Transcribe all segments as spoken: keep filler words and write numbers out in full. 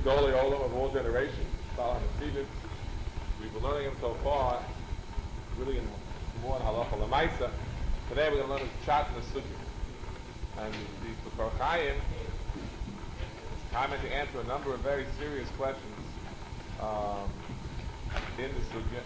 Gedolei Olam of all generations, Baal HaNesivos. We've been learning him so far, really in more in Halacha L'Maisa. Today we're going to learn his chat in the Sugya. And the Kor Chaim is coming to answer a number of very serious questions um, in the Sugya.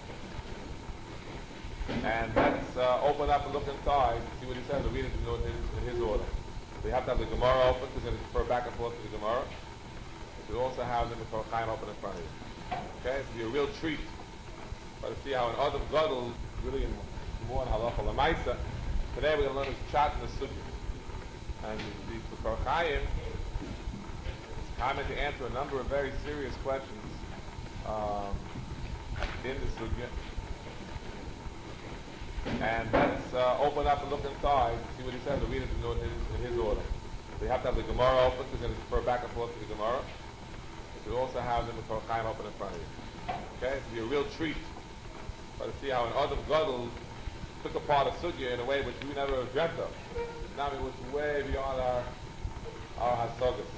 And let's uh, open up and look inside, see what he says, and read it in his, in his order. We have to have the Gemara open, because we're going to refer back and forth to the Gemara. We also have the Kor Chaim open in front of you. Okay, it'll be a real treat. But to see how an Adam Gadol, really in more in Halacha L'Maisa. Today we're going to learn his chat in the Sugya. And the Kor Chaim is coming to answer a number of very serious questions um, in the Sugya. And let's uh, open up and look inside, see what he says, and read it in his, in his order. We have to have the Gemara open, because we're going to refer back and forth to the Gemara. We also have the Kor Chaim open in front of you. Okay, it'll be a real treat. But to see how an Adam Gadol took apart a Sugya in a way which we never have dreamt of. Now it was way beyond our our Hasagas.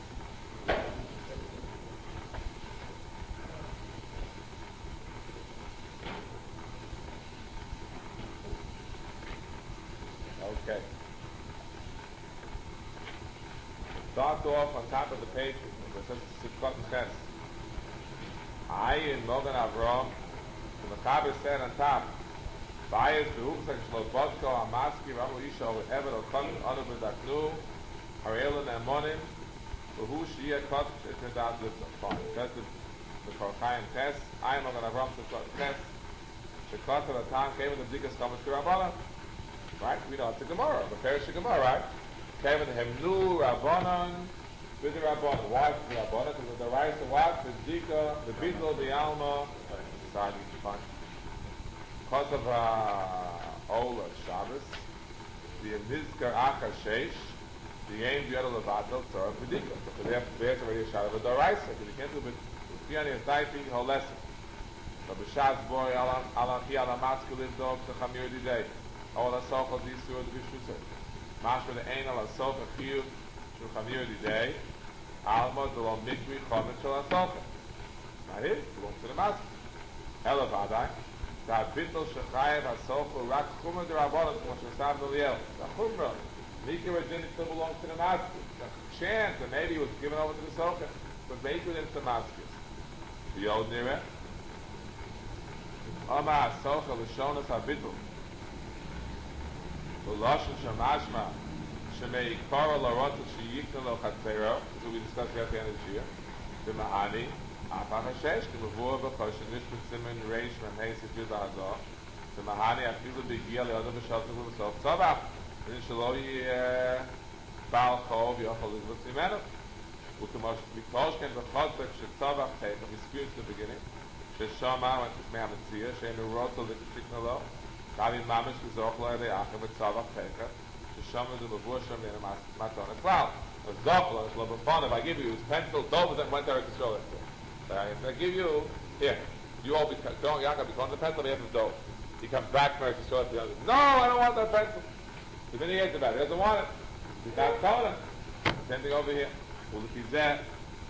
Okay. Start off on top of the page. It says Sifkat Ches. Ayin Mogan Avram. The Mechaber said on top. Bias the Huksak Shlobodko Amaski Ramu Isha over Evan or Kotz Anu B'Daknu Harelin Amonim Who Shia Kotz Etmedat Lipsa. Fine. That's the Kor Chaim Ches. Ayin Mogan Avram Sifkat Ches. Shekot of the time came in the B'dikas Kamas Kirabana. Right? We know it's a Gemara, the Perish Gemara, right? Kevin Hemnu Rabbanon with the Rabbanon. Why the Rabbanon? Because of the rice of what? The Zika, the Bitlo, the Alma. Sorry, fine. Because of uh, Ola Shabbos, the Nizkar Achar Sheish, the Aim Yodel Levatel, Torah B'dika. So they have to bear already a Shabbos of the rice, because you can't do it. Fiani is typing whole lesson. So B'Shaz Boy, Alachi Alamatsk live dog to Chamir Didei. All the Socha Zisur the Bishusay. Mashma the Ein Ala Socha Chiyu Shul Chamir Didei. Alma the Lo Mikri Chomet Shul HaSocha. Not it, belongs to the Master. Ela Vadai. Da Bittel Shechayev HaSocha Rak Chumra de Rabbanon Moshe Sav Noliel. Da Chumra. Mikri Rajin still belongs to the Master. The chance that maybe he was given over to the Socha, but maybe it's the Master. The Yod Nireh. Ama HaSocha L'shonas HaBittel. L'lashon shamashma shemei kara l'rotel sheyikna lo chatzero. This is what we discussed at the end of this year. The ma'ani afach hashesh k'mavur b'choshen nishbet simen reish memhei sejud ha'azah. The ma'ani afilu b'giya le'odom b'shalzim v'sof tzavach. And shelo yeh ba'al chov yochol lizvot simenu. U'kemosh b'kolshken b'chotzek shetzavach teich. We experienced in the beginning. Sheshama me'amitziyah she'enu rotel l'kishikna lo. Kavim mamish v'zochla ere achem v'tzavach techa sheshama du mavur shem v'ena matona klal. A zochla is lo b'fon. If I give you his pencil, Dov that went there to show it. So if I give you, here, you all become, don't, Yaakov become the pencil, we have the Dov. He comes back to to show it to the other. No, I don't want that pencil. So then he hates about it. He doesn't want it. He's not telling him. Same thing over here. Well, if he's there.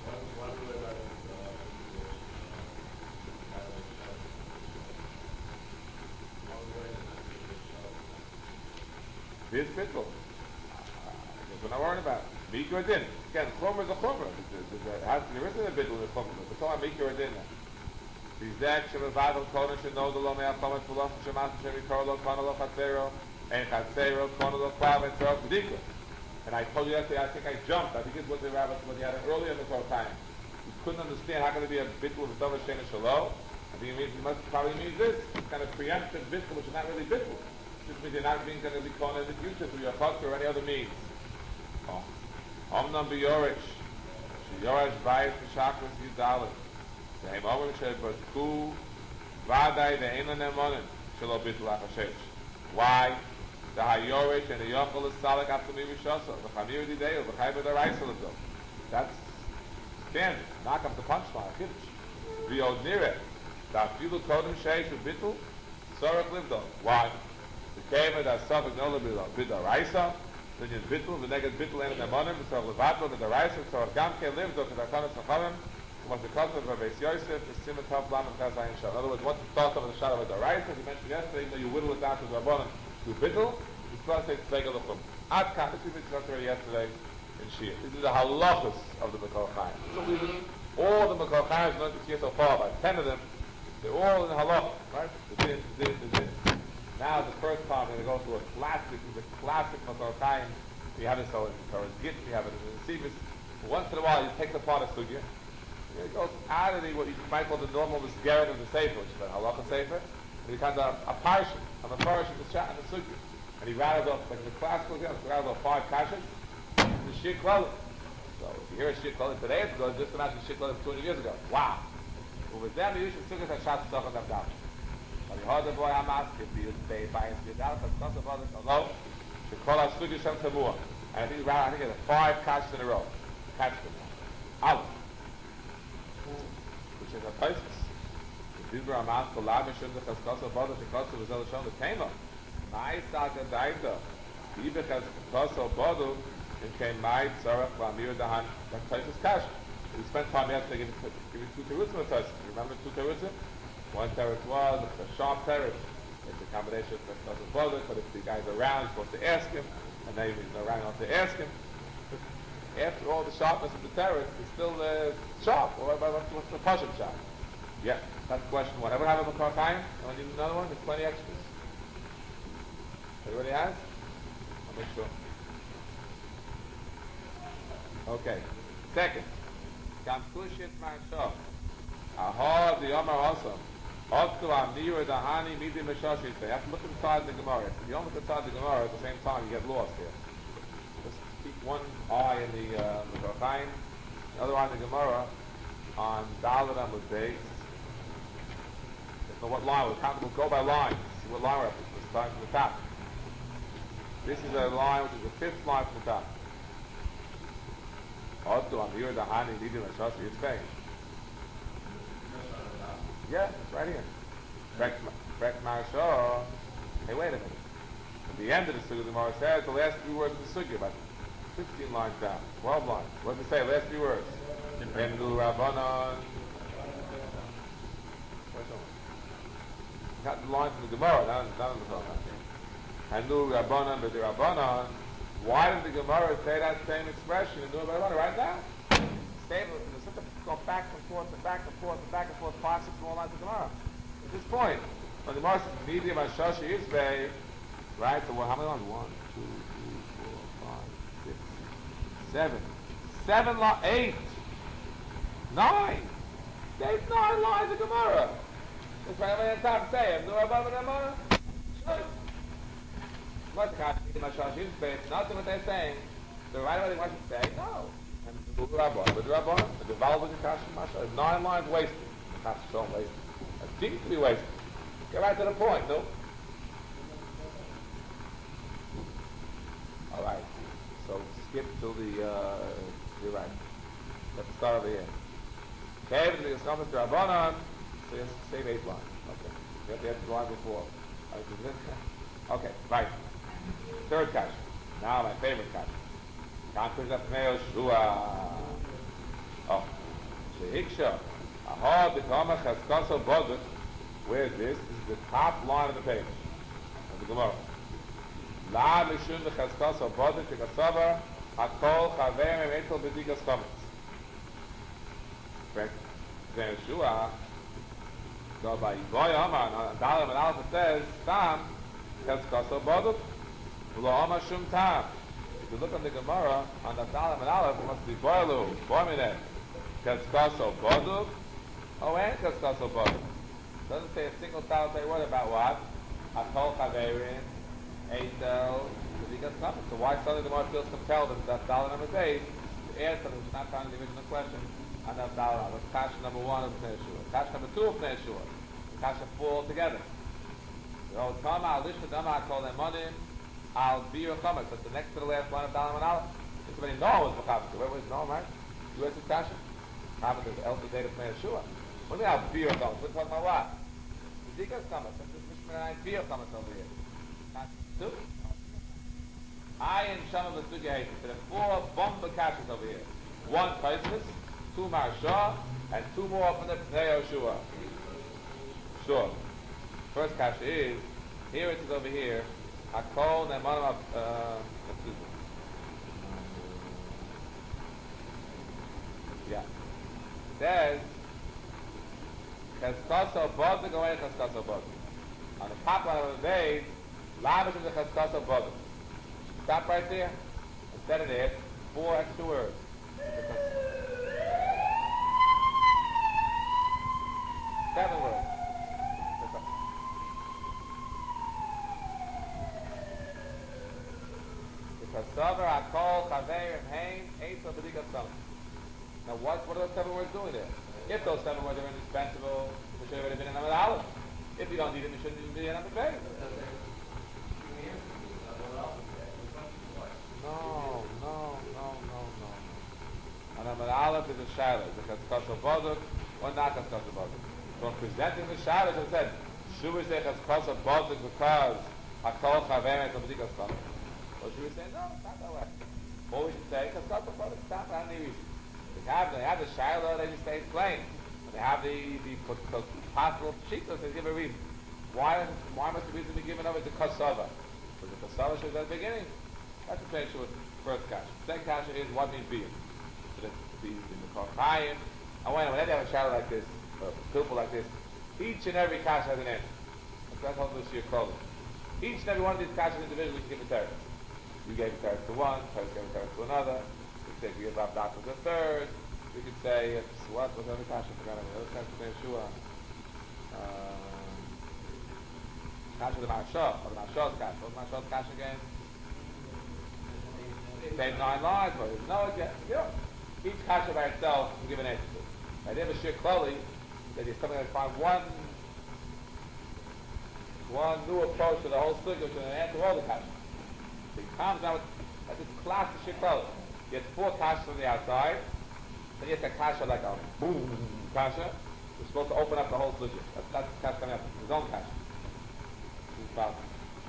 This bittul. I guess we're not worrying about it. Mikra or din. Again, chomer is a chomer. It has to be written in a bittul in a chomer. We're talking about mikra or din now. Bizek shemevadol koden sheno the lo me'al chomet fulach shemas shemikor lo kono lo chatzero and chatzero kono lo klav and tzorach b'dikra. And I told you yesterday, I think I jumped. I think it's what the rabbi what he had earlier in the Kor Chaim. We couldn't understand how can it be a bittul with davar shena shalom. I think it means it must probably means this. It's kind of preemptive bittul, which is not really bittul. This means you're not being going to be called in the future through your chutz or any other means. Oh. Omnam b'yorich. Sheyorich bayis b'shakras yudalit. Zehem omrim shebadku vadai ve'enan emonim shelo bittul achashesh. Why? The hayorich and the yochel is salik after mi v'shosa. V'chamir dideu. V'chai b'daraisa l'do. That's standard. Knock up the punchline. Kiddush. V'yod nireh. Da afilu kodem sheish v'bittul. Sorach livdo. Why? The keva that suffered no b'daraisa. Then you bittul. The neged bittul and the monim. So levato b'daraisa. So gam ke livdo. Because I found it Moshe Kosov, Beis Yosef, the Simon Tov Lam and Chaz Ayin Shal. In other words, once you start off with the shadow of the right, as you mentioned yesterday, even though you whittle it down to the Rabbanon to Bittul, you still say Tzvegel Lechum. Ad Kan, this we discussed already yesterday in Shia. This is the halachas of the Mekor Chaim. So we, all the Mekor Chaims learned this year so far, about ten of them, they're all in halach, right? The din, the din, the din. Now the first part, we're going to go through a classic, the classic Mekor Chaim. We have it so in Torah's Git, we have it in the Sivus. Once in a while, you take the part of Sugya. It goes out of the, what you might call the normal Misgaret of the Sefer, which is the halacha Sefer. And he comes a, a parsha, a parsha of the Shat and the Sugya. And he rattled off, like the classical example, he rattled off five kashas, the Shir Klalim. So if you hear a Shir Klalim today, it's good, just imagine Shir Klalim two hundred years ago. Wow. But with them, you should Sugya Shat Tzachot Avdam. But he heard the boy Hamas, if he was paid by his Yadal, but it's not so bothered, although, to call out Sugya Shem Tamua. And I think, I think it's five kashas in a row. Catch them. Aleph. Which is a Tosfos. The Dibra Amas Kolav Mishum the Chaskasa Bodo Shekasa Vizel Shon the Tema. Ma'isaka Daita. Ibe Chaskasa Bodo and came Mai Tzarech V'Amir Dahan. That's Tosfos Kash. We spent time yesterday giving, giving two terutzim of Tosfos. You remember two terutzim? One teretz was a sharp teretz. It's a combination of Chaskasa Bodo, but if the guy's around, you're supposed to ask him. And now you're around, you have to ask him. After all the sharpness of the terror, it's still uh, sharp. Or what's, what's the Pashem sharp? Yeah, that's question one. Ever have a Mekor Chaim? Anyone need another one? There's plenty extras. Everybody has? I'll make sure. Okay. Second. Kam Kushit Ma'ashah. Aha, the Omar Osam. Otku Amir Dahani Midi Meshashi. You have to look inside the Gemara. If you don't look inside the Gemara at the same time, you get lost here. Just keep one eye in the uh, Mekor Chaim, the other eye in the Gemara on Dalet Amud Beis. So what line? We'll, we'll go by line. See what line we're up to. We're starting from the top. This is a line which is the fifth line from the top. Also, I'm here, the Hani, Nidim, and Shashi, it's saying. Yeah, it's right here. Brek Marashah. Hey, wait a minute. At the end of the Sugya, the Gemara says the last three words of the Sugya, about fifteen lines down, twelve lines. What does it say? Last three words. Emnu Rabbanon. Got the line from the Gemara, not in the Gemara. Emnu Rabbanon, but the Rabbanon. Why did the Gemara say that same expression in Emnu Rabbanon right now? Stable. There's such a go back and forth and back and forth and back and forth, five, six more lines of Gemara. At this point, when the Gemara says medium and Shashi Yisbei, right? So what, how many lines? One, two, three, four, five, six, seven, seven lines, eight, nine. There's nine lines of Gemara. That's right. I'm going to say, no above the Gemara. What's the medium and Shashi Yisbei? It's nothing what they're saying. The right way they want to say, no. And the Rabban, but the Rabban, the Val with the Kashi Masha, nine lines wasted. The Kashi don't waste. That's deep to be wasted. Get right to the point, no? All right. So skip till the, uh, you're right. At the start of the end. Okay, but the Eschamas to Rabbanan, so you save eight lines. Okay. You have to have the line before. Okay, right. Third Kashi. Now my favorite Kashi. Conquers of Pnei Yoshua. Oh. Shehiksha. Aha, B'kama Chaskaso Bodut. Where is this? This is the top line of the page. Of the Gemara. La Mishun B'chaskaso Bodut Tikasava Hakol Chaver Memetel B'dikas Chometz. Correct? Pnei Yoshua. So by Yivoy Amar, Dalam and Alpha says, Tam Chaskaso Bodut V'lo Amar Shum Tam. If you look on the Gemara, on the Dalam and Aleph, it must be Boilu, Boimine, Kaskaso Boduk, oh, and Kaskaso Boduk. Doesn't say a single solitary word about what? Atol Chaverin, Eitel, Kaskaso. So why suddenly the Gemara feels compelled in that Dalam number eight to add something which is not found in the original question on that Dalam? That's Kasha number one of Pnei Yeshua. Kasha number two of Pnei Yeshua. Kasha four altogether. So, Tama, Alishma, Dama, I call them Monim. I'll be your comment, but the next to the last line of Dalam and Aleph, it's already known was Machavik. Where was known, right? You answered Kasha? Machavik is the elder date of Pnei Yeshua. What do you mean I'll be your comment? We're talking about what? The Zika's comment. That's just Mishman and I be your comment over here. Kasha two? I and Shama V'Sugya Haiti. There are four bomba Kashas over here. One Tosfos, two Marashah, and two more from the Pnei Yoshua. Sure. First kasha is, here it is over here, Hakol Ne'emanim, uh, excuse me. Yeah. It says, Cheskaso Bodig, away Cheskaso Bodig. On the top line of the base, Lavish is the Cheskaso Bodig. Stop right there. Instead of this, four extra words. Seven words. Because Sover, Hakol, Chaver, and Hain, Eight of the Summer. Now, what, what are those seven words doing there? If those seven words are indispensable, we should have already been in number Aleph. If you don't need them, you shouldn't even be in number Bey. No, no, no, no, no. And number Aleph is a Shiloh. It's a Chaskasa Boduk or not Chaskasa Boduk. So presenting the Shiloh, as I said, should we say Chaskasa Boduk because Hakol Chaver and B'dikas Summer? Or should we say, no, it's not that way. Or we should say, Chaskasa Boduk, stop for any reason. They have, they have the Shiloh, they just stay plain. They have the, the, the possible Pshitos, they give a reason. Why, why must the reason be given over to Kosova? Because the Kosova should at the beginning. That's the first first kasha. Second kasha is what means being. So the, the, the Korchayim. And when, whenever you have a Shiloh like this, or a pilpul like this, each and every kasha has an end. That's how this year called it. Each and every one of these kashas individually can give a teretz. You gave a teretz to one, Teretz gave a teretz to another. We could say we give Rav Dach to the third. We could say, it's what? What's the other kasha? I forgot about the other kasha to Yeshua. Kasha the Marshal, or the Marshal's kasha. What's the Marshal's kasha again? Same nine lines, but there's no again. You know, each kasha by itself can give an answer to. I did a shir kloli that you're something like find one one new approach to the whole sugya, which is an answer to all the kasha. So it comes out with like this classic shir kloli. You get four kashas from the outside, then you get a kasha like a boom kasha. You're supposed to open up the whole sugya. That's, that's the kasha coming up. His own kasha. This is possible.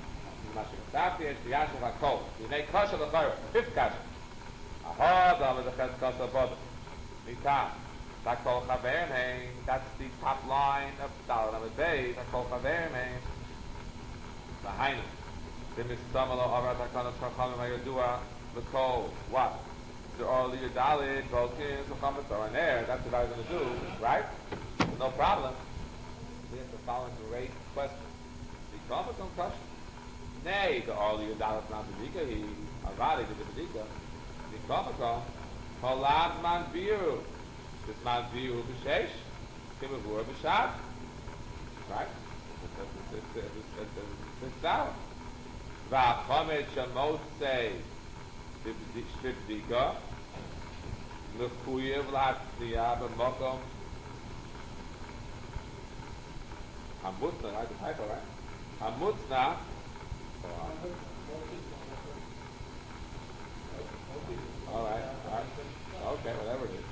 You make kasha l'chayra. Fifth kasha. Aha, da was a ches kasha boda. Mitam. That kol chaverim hein. That's the top line of Daled Amud Beis. That kol chaverim hein. V'hainu. V'mistamalo arat hakanas chachamim ha'yadua l'kol. What? The early Daled, Volkins, Muhammad are in there. That's what I was going to do, right? No problem. We have the following great question. The Muhammad don't kasha. Nay, the earlier Dalat not the Bika, he Avadi did the Bika. The Komako, Holad man Biru. This man Biru B'Sheish, Kimavur B'Shad. Right? It's out. V'achomet Shamot say, B'Bika, L'Kuyev L'Hatzniya B'Mokom. Hamutzna, right? The typo, right? Hamutzna. All right, all right. Okay, whatever it is.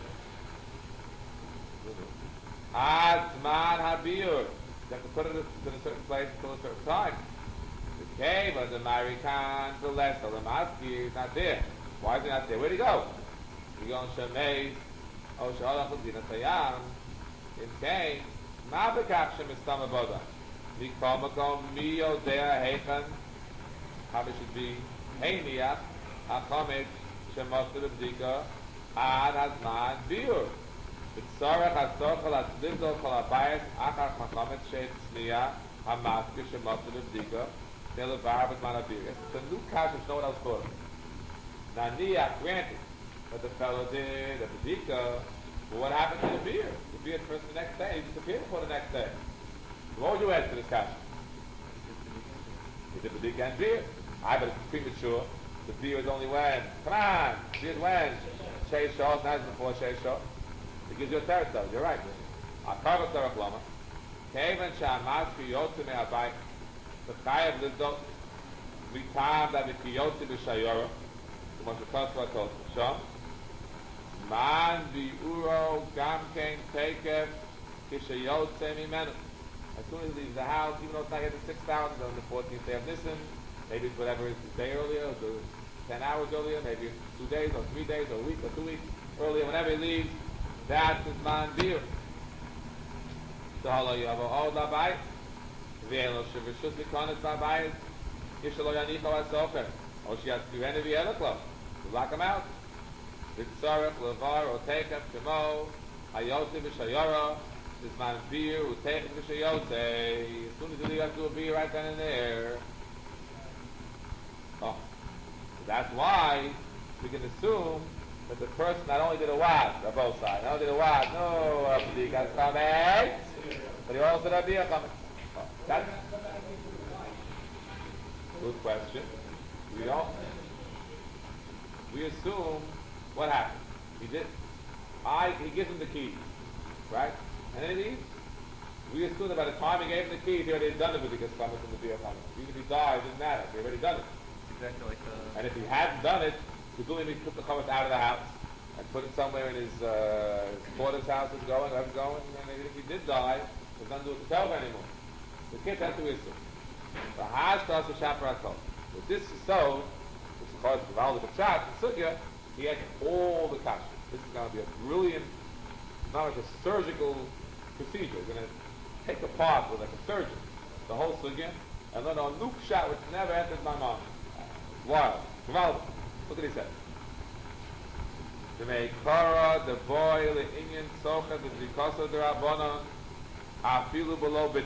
Azman habir. You have to put it in a certain place until a certain time. The cave of the Marikan, the less of the Maski is not there. Why is it not there? Where'd he go? He go on Shemay, O Shalach Udina Tayam, in Cain, Mabakach Shem Istama Boda. Mikomako Mio Dea Heichen. How it should be Heiniach, Achomet, Shemoster B'dika, Ad Hazman Biur. B'tzorech HaSochel HaTzlizol Chol HaBayis, Achar Chachomet Shet Tzniya, HaMaske Shemoster B'dika, Delevar B'zman HaBir. It's a new kasha, no one else thought of it. Now Niach, granted, what the fellow did, the B'dika, but what happened to the beer? The beer first the next day, he disappeared before the next day. What would you answer this kasha? He did the B'dika and beer. I but it's premature. The beer is only when. Come on, beer is when. Shei Shah, not before Shei Shah. It gives you a third though. You're right. Akarva Sarach Lama. Kevan Shamas Kiyotze Me Abai. The Chayav Lizdot. Vitam Da Vikiyotze B'Shayora. The Moshe Kosva told Shah. Man Bi'uro Gam Kein Tekev Kishayotze Mimenu. As soon as he leaves the house, even though it's not yet the sixth hour, it's on the fourteenth day of Nisan. Maybe it's whatever it's a day earlier, or ten hours earlier, maybe it's two days, or three days, or a week, or two weeks earlier. Whenever he leaves, That is man beer. So hello, you have a hold dabei. Ve'elo shevishus likonis dabei. Yishalo yanicho asofer. Or she has to do any other club. To lock him out. Vitzarech levar or teichem kemo. Hayoti v'shayara. This man beer who teichem v'shayote. As soon as you have to do a beer right then and there. Oh. So that's why we can assume that the person not only did a wad, on both sides, not only did a wad, no, he got coming, but he also did a beer coming. Oh, that's good question. We don't. We assume what happened. He did. I. He gives him the keys, right? And then he. We assume that by the time he gave him the keys, he already had done it with the coming from the beer coming. Even if he died, it didn't matter. He already done it. Exactly like the. And if he hadn't done it, presumably he took the chametz out of the house and put it somewhere in his, uh, his quarters house is going, wherever going, and even if he did die, there's nothing to do with the Torah anymore. The kid has to issue. The hash does the shaparatol. If this is so, which is called the Val of the Pshat, the Sugya, he has all the kasha. This is going to be a brilliant, not like a surgical procedure. He's going to take apart with like a surgeon the whole Sugya and learn a new shot which never entered my mind. Wow. Val, look what he said. The meikara, the boy, the inyan socha, the zikosa, the rabbanon, afilu below bitter.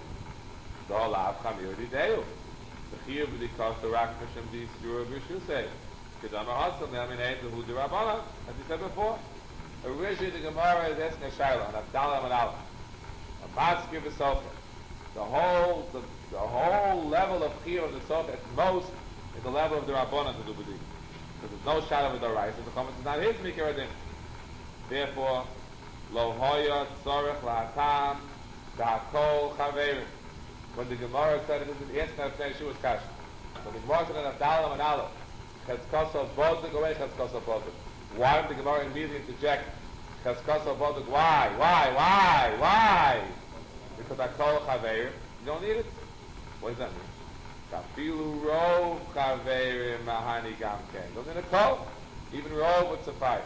The whole av chamir dideu. The chiyuv zikosa rak mishem di sura b'shusei. Kedama hassam le'aminei the hu the rabbanon, as we said before. Originally the Gemara is asking a shayla, and Abdallah and Aleph. A matzki v'socha. The whole, the, the whole level of chiyuv of the socha at most is the level of the rabbanon to do b'dik. So there's no shadow of the rice. The comment is not his mikra. Therefore, lo hoya tzorech la'atam da'akol chaverim. When the Gemara said it, this is answer that saying she was kasha. When the Gemara said that Abdallah and Aleph, chetzkoso boduk away chetzkoso boduk. Why did the Gemara immediately interject chetzkoso boduk? Why? Why? Why? Why? Because akol chaverim, you don't need it. What does that mean? Kafilu rov chaverim mahani gamken. Don't need a call. Even rov would suffice.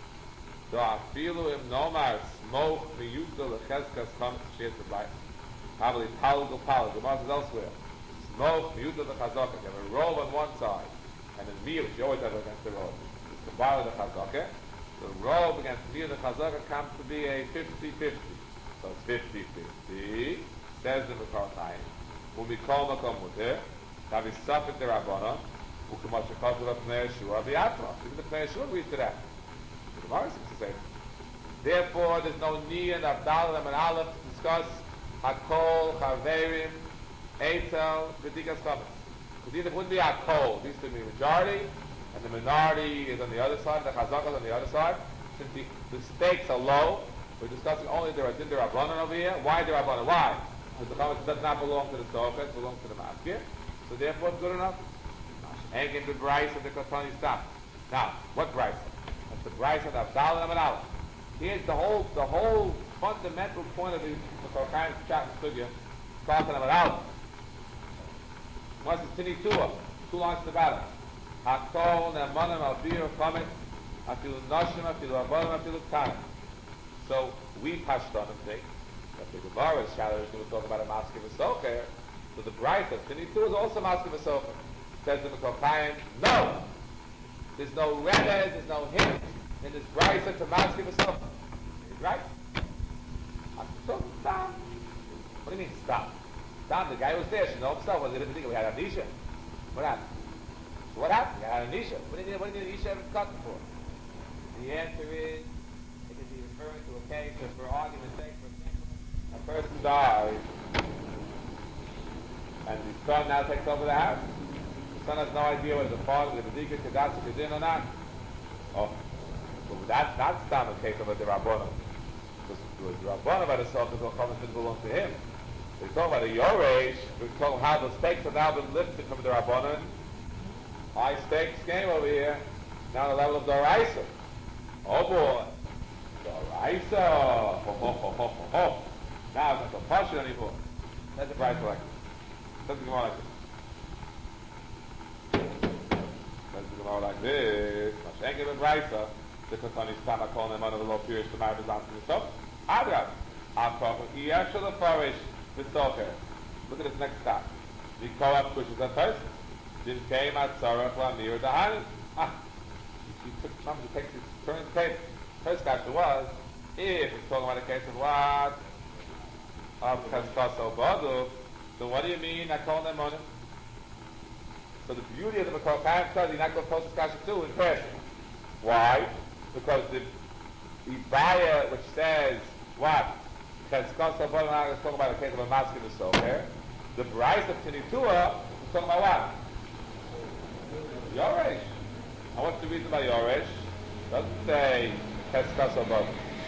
So afilu im nomar smoke miyuta lecheskas comes to share the life. Probably palgo palgo. The Gemara says elsewhere. Smoke miyuta lechazaka. You have a rov on one side, and then meal. You always have against the rov. It's the bar of the chazaka. The rov against meal the chazaka comes to be a fifty-fifty. So it's fifty-fifty. Says the Mekar Chaim. Umikol makom muter. Now we suffered the Rabbana, Ukamash Kazal of Pnei Yeshua, the Atra. Even the Pnei Yeshua agrees to that. The Gemara seems to say. Therefore, there's no need of Abdallah and Aleph to discuss Hakol, Chaverim, Eitel, V'dikas Chametz. Because either it wouldn't be Hakol, these would be majority, and the minority is on the other side, the Chazaka is on the other side. Since the, the stakes are low, we're discussing only the Radin, the Rabbanan over here. Why the Rabbanan? Why? Because the Chametz does not belong to the Sofa, it belongs to the Maskir. So therefore it's good enough. And in the Bryce of the Katani stop. Now, what Bryce? That's the Bryce of the Abdallah and Aleph. Here's the whole the whole fundamental point of the Korchaim chat and Sugya. Talking about Aleph. Once it's Tini Tua, two lines to the bottom. Hakol, Nemanim, Albir, Chomet, Afilu Nashim, Afilu Abanim, Afilu Ktanim. So we Pashton and think that the Gemara is Shadow is going to talk about a Maskir V'Socher. So the Bryce of Tini Tua is also Maskir V'Socher. Says the Korchaim, no! There's no remez, there's no hint in this Bryce to Maskir V'Socher. Right? So stop. What do you mean stop? Stop. The guy was there. She know himself. Was it didn't think we had amnesia? What happened? So what happened? We had amnesia. What did what did Isha ever cut for? The answer is it could be referring to a case that, for argument's sake, for example, a person dies, and the son now takes over the house. The son has no idea whether the father, the Bedika, Kedatsa, Kedin or not. Oh, but that's not the case of the Rabbana. Because the Rabbana by the self is going to belong to him. We talk about the Yoresh, we talk how the stakes have now been lifted from the Rabbanan. High stakes came over here, now the level of Doraisa. Oh boy, Doraisa! Ho ho ho ho ho ho. Now it's not so partial anymore. That's the price like this. Doesn't come out like this. Doesn't come out like this. Mashenke ben Raisa. the Katani Stama calling them under the law period to marry the answer to Adrab. Look at this next stop. The co-op pushes at first. Then came at Sarah Lamir Dahani. Ah, she took some of the takes his turn the tape. First question was, if it's talking about a case of what? Of Kaskaso Badu, then what do you mean I call them on it? So the beauty of the Makor Chaim study, you're not going to post this question too in person. Why? Because the Ibaya, which says what? Kaskaso Badu is talking about a case of a masculine and so here. The Bryce of Tinitua is talking about what? Yoresh. And what's the reason by Yoresh? It doesn't say Kaskaso Badu.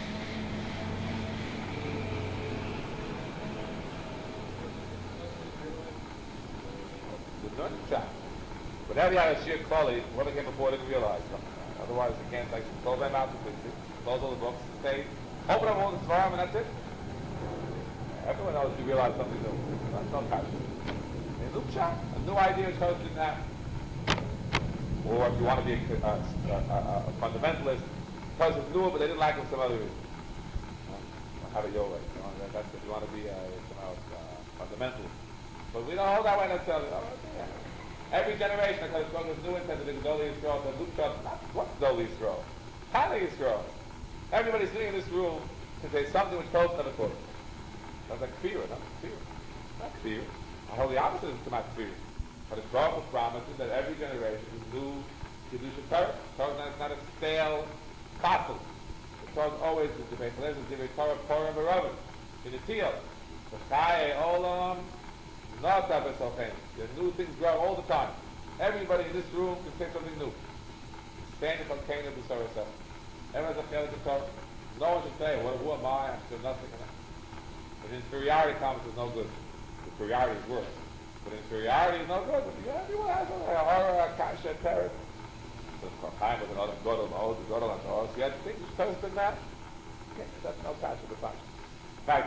Whenever you had a sheer quality, what they came before didn't realize them. Otherwise, you can't like close them out completely, close all the books, stay, open up all the svarim, and that's it. Everyone knows you realize something new. That's no passion. A new shot, a new idea is hosted in that. Or if you want to be a, a, a, a fundamentalist, because it's new, but they didn't like it for some other reason. Well, have it your way. You know, that's if you want to be a, somehow, uh, fundamentalist. But we don't hold that way necessarily. Oh, okay. Every generation, because it's going to new intent, the Gedolei Yisrael, the Luchot, what's Gedolei Yisrael? Tani Yisrael. Everybody sitting in this room can say something which Torah never taught. Sounds like fear, not fear. Not fear. I hold the opposite is to not fear. But it's Baruch Hu promises that every generation is new Kiddush of Torah. Torah is not a stale castle. The Torah is always the debate. There's a debate Torah, Torah and Barovin. In the Tiyah. The Chaye Olam. Not that it's okay. There's new things growing all the time. Everybody in this room can say something new. Standing on Cain of the Torah itself. Everyone's a failure to Torah. No one should say, well, who am I? I'm still nothing. But inferiority comments is no good. Superiority is worse. But inferiority is no good. But everyone has a horror, a kasha, a terror. So the Chaim was another Godel, the old Godel, and the horse. You had things which Torah's been that. Okay, that's no kasha, the kasha. Right.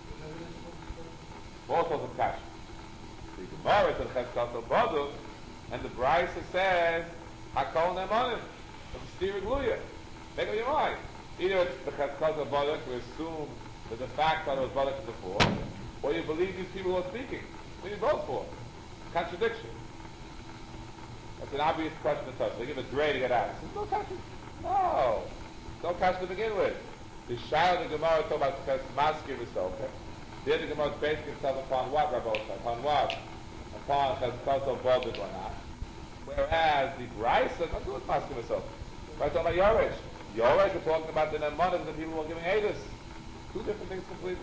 All sorts of kasha. The Gemara says Cheskasel Badu, and the Brisa says Hakol Ne'emanim of the Stira Gluya. Make up your mind. Either it's the Cheskasel Badu to assume that the fact that it was Badu before, or you believe these people who are speaking. What are you both for? Contradiction. That's an obvious question to touch. They give a grade to get out. There's no question. No. No question to begin with. The Shai of the Gemara talk about Maskir is okay. There the Gemara is basing itself upon what, Rabbosha? Upon what? Upon Cheskasel Badu or not. Whereas the Brisa doesn't do it Maskir myself. We're talking about Yoresh. Yoresh, we're talking about the Ne'emanim, the people who are giving Eidos. Two different things completely.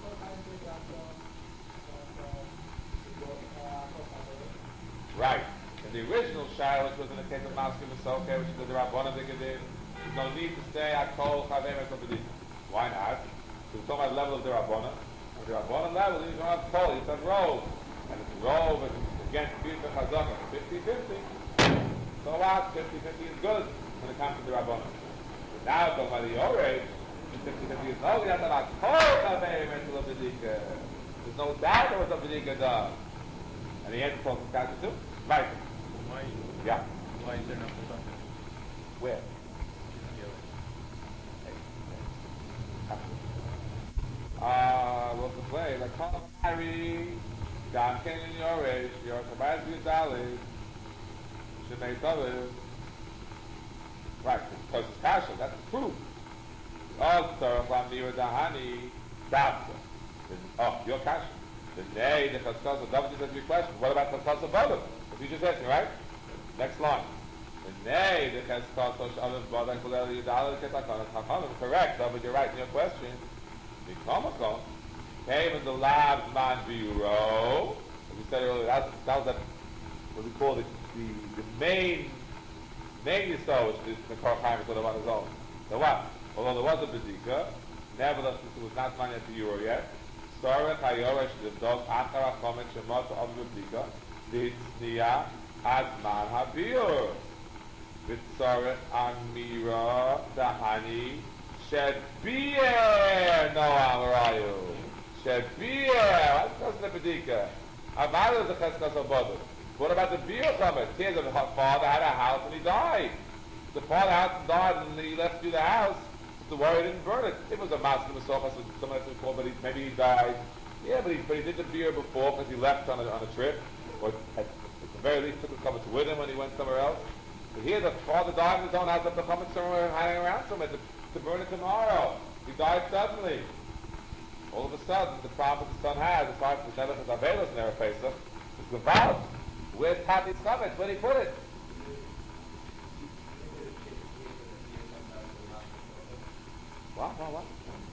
Right. In the original Shai, which was in the case of Maskir Masoke, which is the Rabbanah Dikadin, there's no need to say Akol Chavem Esopedin. Why not? Because we're talking about the level of the Rabbanah. At the Rabbanah level, you don't have Kol, you have Rov. And if the Rov is against Birta Chazaka, fifty-fifty, so what? fifty-fifty is good when it comes to the Rabbanah. But now, talking about the Yoresh, fifty-fifty is no, we have to have Kol Chavem Esopedin. There's no doubt there was a Bedika done. And he had to talk to Kasha too? Right. Why? Yeah. Why is there no Pesachim? Where? Ah, uh, what's the play? Like, Kol Mari, Gam Ken in Yoresh, Yor Chabaz Yudali, Shemei Taviv. Right, because it's Kasha, that's the proof. Also, from the Dahani, Davka. Oh, your Kasha. The nay, the Cheskasel, David just asked me a question. What about Cheskasel Badu? What you just asked me, right? Next line. The nay, the Cheskasel Shalom Badak Kulel Yudal Ketakon Chachamim. Correct, David, you're right in your question. The Komakon came in the lab man bureau. As we said earlier, that, that was that, what we call the, the, the main, main Yisrael, which is the Kor Chaim was on his own. So what? Although there was a Bedika, nevertheless, it was not money at the euro yet. Sorech hayoresh l'dog achar hachomet shemot ha'avu b'bdika l'hitzniya azman ha'biur v'tzorech amira dahani shebir noam rayu shebir what's the b'dika? Aval is the Cheskasel Badu. What about the biur chomet? Here's a father had a house and he died. the father hasn't died and he left you the house, the worry didn't burn it. It was a mask of Masochas, someone else called, but he, maybe he died. Yeah, but he, but he did the beer before because he left on a, on a trip, or at, at the very least took the chametz with him when he went somewhere else. But here the father died in his own house, left the chametz somewhere hanging around somewhere to, to burn it tomorrow. He died suddenly. All of a sudden, the problem the son has, aside from the Nebuchadnezzar's Avelos in Erev Pesach, is the valve. Where's Tati's chametz? Where did he put it? What? What? What?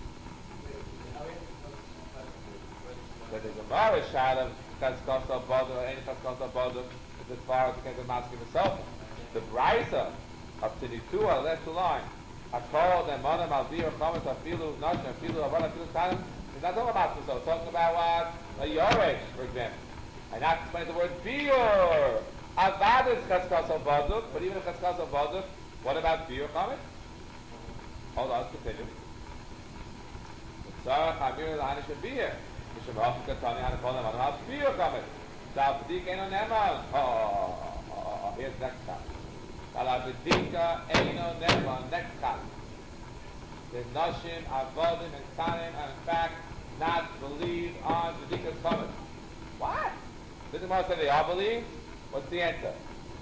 That the Gemara Shalom Chazkasa Bodu or any Chazkasa Bodu is as far as the Maski himself. The Brisa of Tinitua, left the line. I called them Monam Aldir Chametz Afilu Nashim Afilu Avon Afilu Tanim. It's not talking about himself. It's talking about what a Yoresh, for example. And not explain the word Biur. Avad is Chazkasa Bodu, but even if Chazkasa Bodu, what about Biur Chametz? Hold on, let's continue. Tzarach Hamir L'Hanish Beer. Mishum Hafik Katani Hana Kol Neman Hal Beer Kamet. Dal B'dik Eino Neman. Oh, oh, oh, here's the next chapter. Dal B'dika Eino Neman. Next chapter. The Nashim, Avodim, and Tanim, and in fact, not believe on B'dika's Kamet. What? Did the Gemara say they all believe? What's the answer?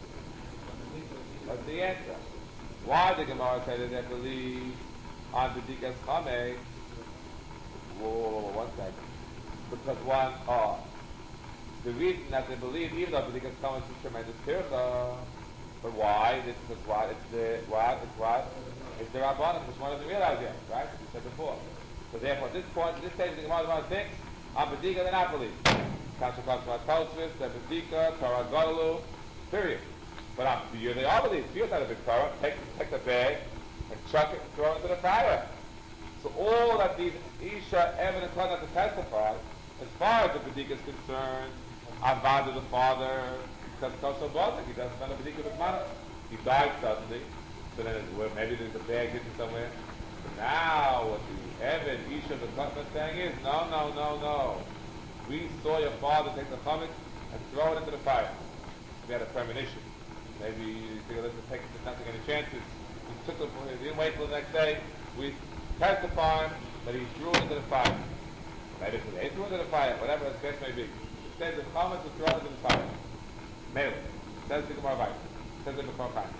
What's the answer? Why did the Gemara say that they believe on the B'dika's Kamet? Whoa, whoa, whoa, one second. Because one, oh, the reason that they believe, even though B'dika's Kamet is tremendous tircha, but why? This is why it's the what? It's what? It's the Rabbanim, which one doesn't realize yet, right? As we said before. So therefore, at this point, at this stage, the Gemara, the Gemara thinks on B'dika they not believe. Kasha Kasha Tosfos, the B'dika, Torah Golalu, period. But on Beer, they all believe. Beer's not a big Torah. Take, take the bag and chuck it and throw it into the fire. So all that these Isha evidence are not to testify, as far as the B'dika is concerned, Avad the father, because Koso Bozik, he doesn't spend a B'dika with mana. He died suddenly, so then it's, well, maybe there's a bag hidden somewhere. But now what the Evid, Isha, the Kotman is saying is, no, no, no, no. We saw your father take the chametz and throw it into the fire. We had a premonition. Maybe you think, let's take it, not taking any chances. He took it, he didn't wait till the next day. We testify that he threw it into the fire. Maybe they threw it into the fire, whatever the case may be. It says the chametz was thrown into the fire. Mele. Says the Gemara Vayit. Says the Gemara Vayit.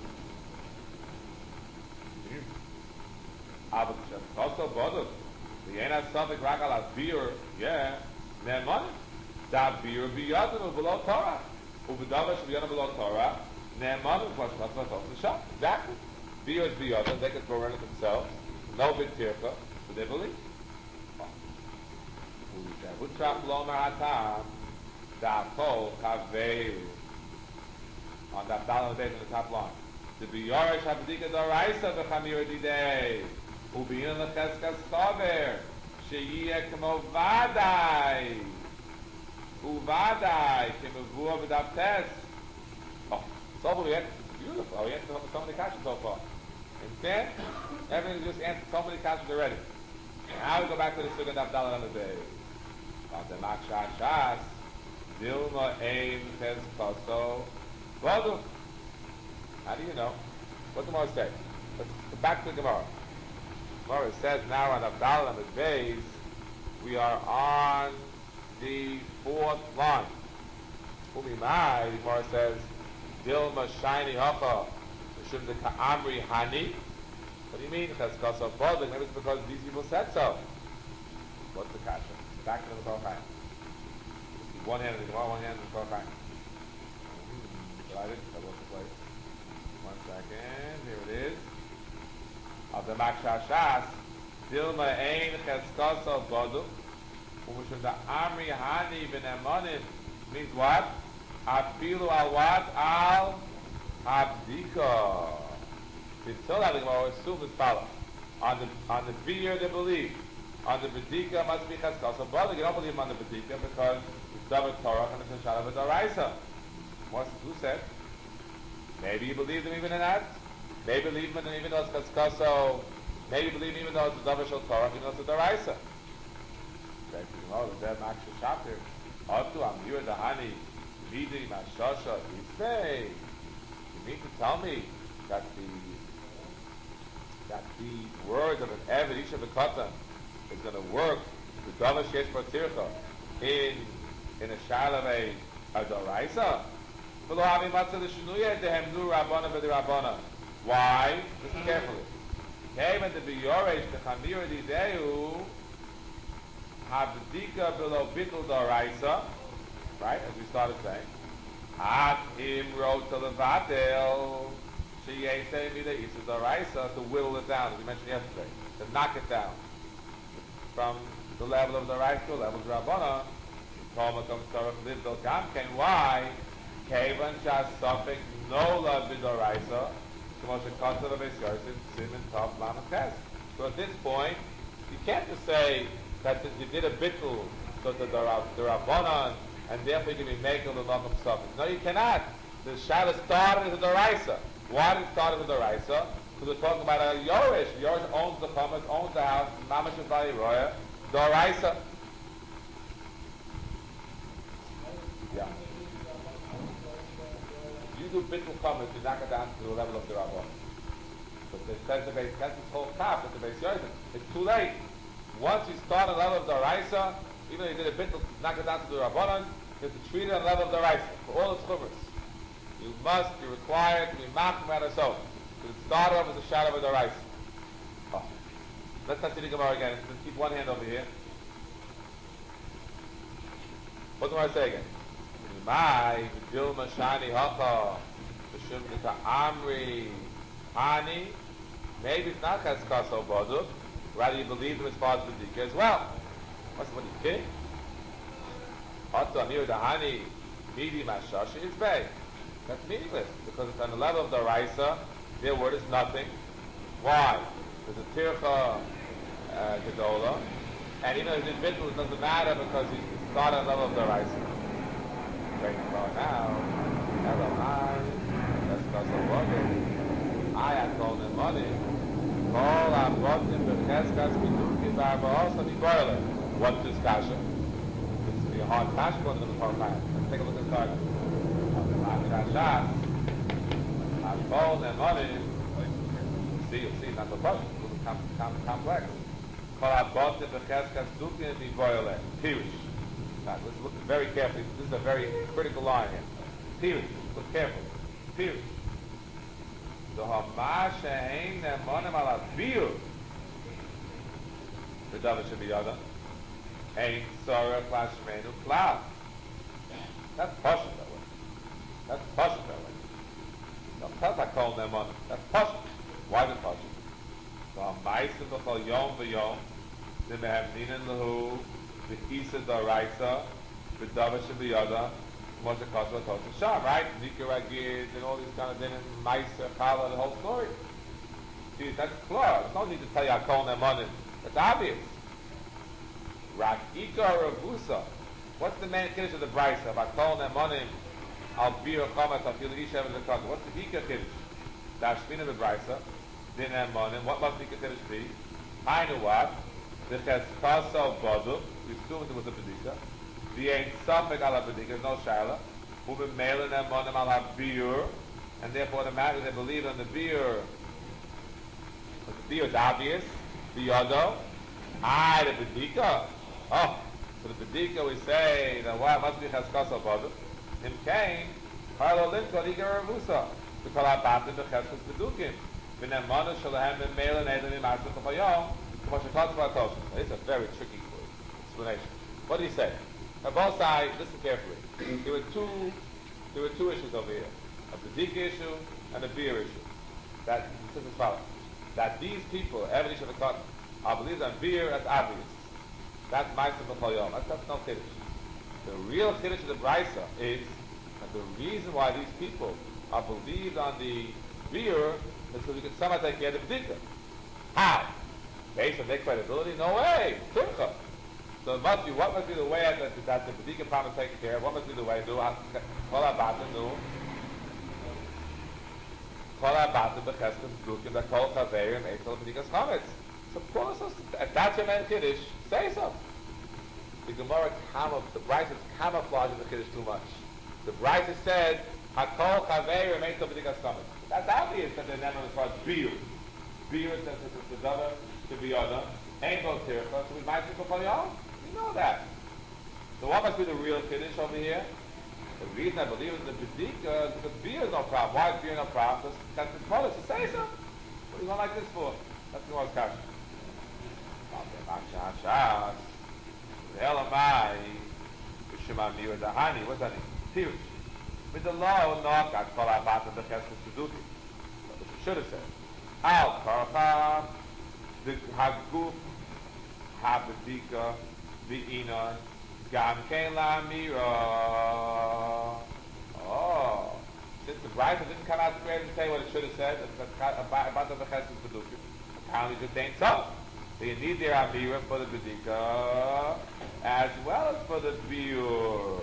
Aber also boduk. The Yena Safik Rakal as beer, yeah. Ne'eman. Da beer biyadenu below Torah. Ubedava shbiyadenu below Torah. Ne'eman is what Shmas Matos the shop. Exactly. Beer is biyadenu. They can throw it themselves. No big tirka. So they believe. Utrach lomer hatam. Da kol kaveru. On that dollar base on the top line. The biyarish habedika d'oraisa v'chamira didei. Ubiyin lecheskas sover. Sheyiyeh kamo vadai. Uvadai. Kemavua v'davtes. Oh, so far we answered. Beautiful. Oh, we answered so many questions so far. Understand? Everything is just answered so many questions already. Now we go back to the Sukkah Davdala on the day. On the Maksha Shas. Dilma Eim Ches Koso. Bodu. How do you know? What the Gemara say? Let's go back to the Gemara. Gemara says now on Avdal and the base, we are on the fourth line. Umimai, the Gemara says, Dilma Shiny Hocha, Mishum de Ka'amri Hani. What do you mean? Because Koso Bodu. Maybe it's because these people said so. What's the kasha? Back to the Torah. One hand in the Gemara, one hand in the Torah. Divided, that was the place. One second, here it is. Of the Maksha Shas, Dilma Ein Cheskoso Bodu, Umushum the Amri Hani V'nemonim, means what? Afilu al what? Al Abdika. The Torah, the Gemara assumes as follows. On the, on the beer they believe. On the B'dika must be Cheskoso Bodu. You don't believe on the B'dika because it's double Torah and it's a Shalom V'doraisa. Who said? Maybe you believe them even in that. Maybe believe them even though it's Kaskaso. Maybe believe even though it's a Davar Shal Torah, even though it's a Daraisa. Okay, oh, the Zeb Maksha Shapir. Otu Amir Dahani. Vidi Mashasha. You say. You mean to tell me that the that the words of an Eved Isha B'Katan is going to work the Davash Yesh Batircha in in a shal of a a Doraisa. V'lo havi matzah l'shunuya dehem nu Rabbana v'dirabana. Why? Listen carefully. Came in the biyoresh the chamir dideu habdika below bittul Doraisa. Right, as we started saying. At him wrote to the vatel. She say me the Isa Doraisa to whittle it down, as we mentioned yesterday, to knock it down from the level of the Doraisa to the level of Rabbana. Toma comes to live the Gamken. Why? Kevan Shas Sufik no love the Doraisa. So at this point, you can't just say that you did a bittul to the Rabbanan and therefore you can be making the Lakum Sufik. No, you cannot. The Shaila started as a Doraisa. Why did it start as a Doraisa? Because we're talking about a Yorish. Yorish owns the Chumash, owns the house, Mamash Vali Roya, Doraisa. Yeah. You do bittul Chumash, you knock it down to the level of the Rabban. But it says the base, that's his whole kaf, at the base Yorish. It's too late. Once you start on the level of the Doraisa, even if you did a bittul, knock it down to the Rabbanan, you have to treat it on the level of the Doraisa, for all its chumras. You must be required to be machmir at yourself. To start off as a shadow of the rice. Oh. Let's not see the Gemara again. Let's keep one hand over here. What do I say again? My Dilma Shani Haka B'Shum Nika Amri Hani. Maybe it's not Chaskaso Baduk. Rather you believe him as far as the Dika as well. What's what are you kidding? Hatta Amir Dahani Midi Mashashi is Bay. That's meaningless, because it's on the level of the Raisa, their word is nothing. Why? There's a Tircha uh, Gedola, and even if it's bittul, it doesn't matter because he's started on the level of the Raisa. Right now, Elamai, that's because of working. I have told him money. All I've brought him to Cheskas Biduki Barbarosa Niboile. What's this kasha? This is be a hard kasha going to the Torah. Let's take a look at the card. Shas, I'm told and money. See, you see, not the problem. It's com- com- complex. Call out both the Becheskas Duki and the Boile. Pirish. Now, let's look very carefully. This is a very critical line here. Pirish. Look carefully. Pirish. The Hamash ain't the monim ala biur. The David should be other. Ain't Sora Klashmenu Klav. That's possible. That's possible that way. No, that's not calling them on. That's possible. Why is it possible? So Ma'asim b'chol yom v'yom, the mehamninen lahu, the isa d'oraisa, the davash v'yada, Moshe Kosova Tosha Sham, right? Nika Ragid and all these kind of things, Ma'aser, Chala, the whole story. See, that's clear. There's no need to tell you I'm calling them on it. That's obvious. Rakika or Ravusa. What's the main kiddush of the Brisa? If I'm calling them on him, I'll be a comment, I'll feel the Isha of the Kosova. What's the Hika kiddush? The Ashpina of the Brisa. Din and Monim. What must Hika kiddush be? I know what. The Cheskasa Bodu. We assume it was a Bedika. The Ein Safek ala Bedika. There's no Shaila. Who been mailing them Monim ala Biur. And therefore the matter they believe on the Biur. The Biur is obvious. The Yodo. I, the Bedika. Oh. So the Bedika we say that why must be Cheskasa Bodu. Him came, Harlo Limka, Liga Ravusa, to call out Batim, the Cheskas Bedukim. V'nem Monu Shalahem, the Mela Nedem, the Master of Hayom, the Moshe Kotzva Tosh. It's a very tricky explanation. What did he say? On both sides, listen carefully. There were two, there were two issues over here. A Bedika issue and a beer issue. That, this is as follows. That these people, every issue of the cotton, are believed on beer, that's obvious. That's Master of Hayom. That's, that's no Kiddush. The real Kiddush of the Brisa is that the reason why these people are believed on the beer is because we can somehow take care of the B'dika. How? Based on their credibility? No way! Turcha. So it must be, what must be the way that, that the B'dika promise taken care of? What must be the way? Do Kol HaBatim, do Kol HaBatim B'cheskas B'dukim that Kol Chaverim Eitel B'dikas Chametz. So of course, if that's your man Kiddush, say so. The Gemara camouflage, the Brisa is camouflaging the Kiddush too much. The Brisa said Hakol Chavei remains to B'dikas Stomach. That's obvious that the name as far as Biur. Biur says it's the Dava to be Yada. Ain't no Tircha, so we might think of Yom. We know that. So what must be the real Kiddush over here? The reason I believe in the B'dika is because Biur is no problem. Why is Biur no problem? That's the Kodesh to say so. What do you want like this for? That's the most question. Okay, Machas, Shas. The Elamai. Shema Biur Dahani. What's that mean? Tirush. With the law, knock at Kol Abat and the Chesed Suzuki. That's what you should have said. Al Karcha, the Haguf, Habedika, V'ina, Gam Kein La Mira. Oh. Since the Brisa didn't come out straight and say what it should have said, about the Chesed Suzuki. Apparently it ain't so. So you need their Amira for the Bedika, as well as for the Biur.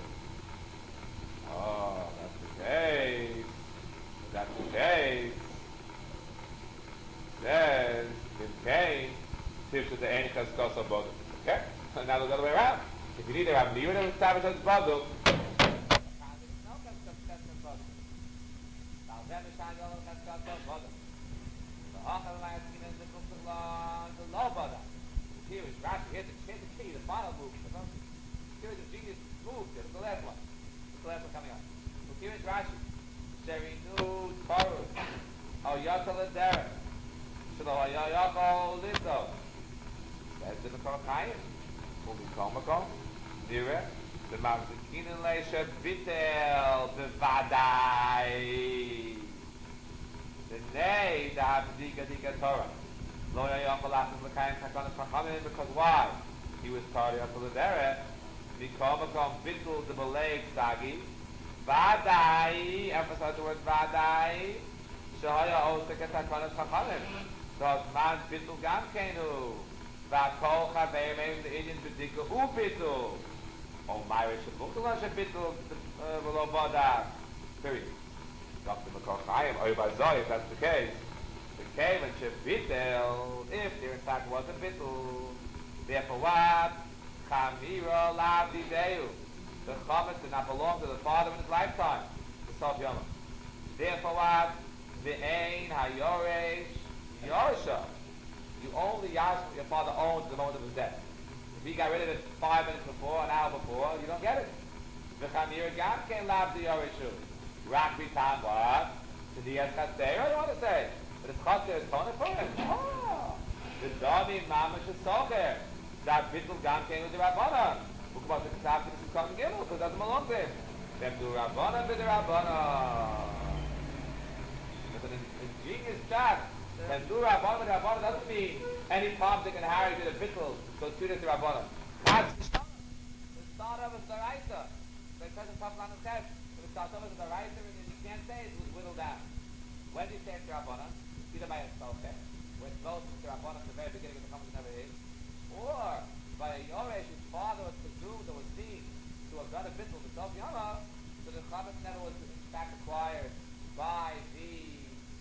Oh, that's the case. That's the case. Says, in pain, tips with the Enichas Koso Bodum. Okay? So now the other way around. If you need to have Mira to establish as Bodum, here is Rashi, here's the, here's the key, the final move. Here's the genius move, there's the last one. The last one coming up. So here is Rashi. Sherinu Taurus. Al Yakal Adara. Shalo Yakal Lizo. Says the Makar Chayim. Will be Komako. Nira. The Mavzikin and Leisha Vitel. Bevadai. The Nay. The Abdika Dika Torah. Lo Yakal Atas Lakaim Takana Chachamim. Because why? He was Tari Yakal Adara. Mikomako Vitel the Balay Sagi. Vadai, emphasize the word Vadai. Shahaya Osaka Takanas Chachamim. Does man Bitul Gam Kenu. Vakol Chavei Meim the Indian B'dika U Bitul. Oh my Shabukala Shabitul V'lo Vada. Period. Doctor Makor Chaim, or Bazoi, if that's the case. The came and Shabitul, if there in fact was a Bitul. Therefore what? Chamira Lavdi Deu. The chametz did not belong to the father in his lifetime. The Sof Yom. Therefore what? The Ein HaYoresh Yorsha. You own the yash your father owns at the moment of his death. If he got rid of it five minutes before, an hour before, you don't get it. The Chamir Gam Ken Lav the Yoreshu. Rak Bitam what? To the Yes Chaser, I don't want to say. But it's Chaser is Tona for him. Oh. The Dami Mamash is Socher. That Bittul Gam Ken with the Rabbanan. Because it's after this is coming in, because it doesn't belong to him. Them do Rabbana with the Rabbana. It's an ingenious chat. Them do Rabbana with the Rabbana doesn't mean any Tom, Dick, and Harry did a bittul, so two days to Rabbana. That's the start. The start of it is the Raisa. So it says in top line of text. The start of it is the Raisa, and you can't say it was whittled down. When do you say it's the Rabbana? Either by itself, okay? When it's both the Rabbana at the very beginning of the comment never is. Or by a Yoresh, his father was presumed or was seen to have done a bittul with Sof Yama, so the chametz never was in fact acquired by the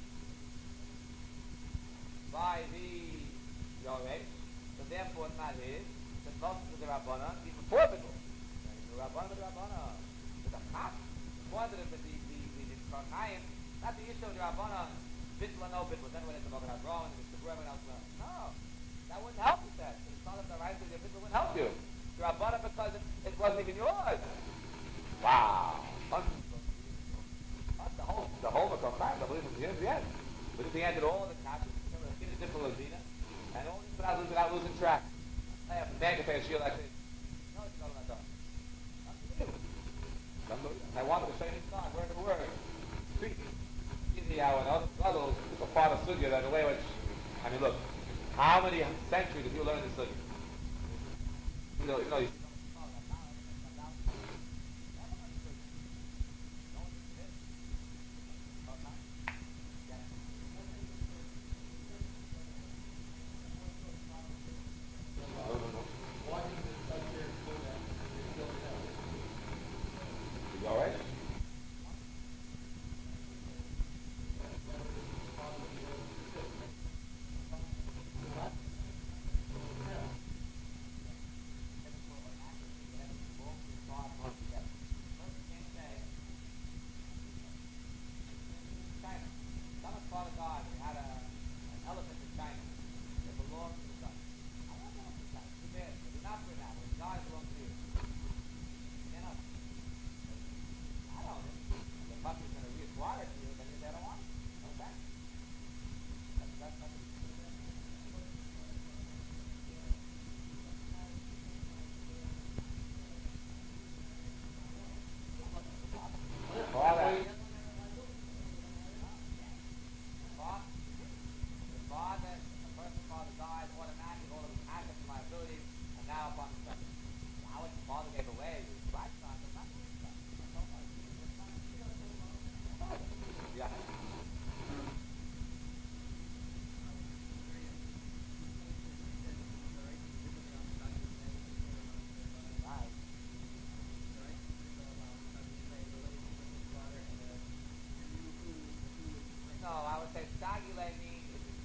by the Yoresh. So therefore it's not his. It's close to the Rabbana, even before bittul. The Rabbana with the Rabbana. With the Chaf, before the the the the the Karchayim, not the issue of the Rabbana, bittul or no bittul. Then when it's the Mogen Hadron, it's the Bremen elsewhere. No, that wouldn't help with that. Not of the right of the bittul wouldn't help you. The Rabbana because it, it wasn't even yours. Wow. That's the whole the whole Makar Chaim, I believe from the end to the end. But if he ended all the kashrus, remember the Kiddush Dimple Lazina, and all this without losing, without losing track. I have to beg if I shield like this. No, it's not done. I wanted to say this song, word for word. Speak. Easy how in other puzzles, it's a part of Sugya that the way which, I mean look, how many centuries did you learn this Sugya? You know, you know, you all right?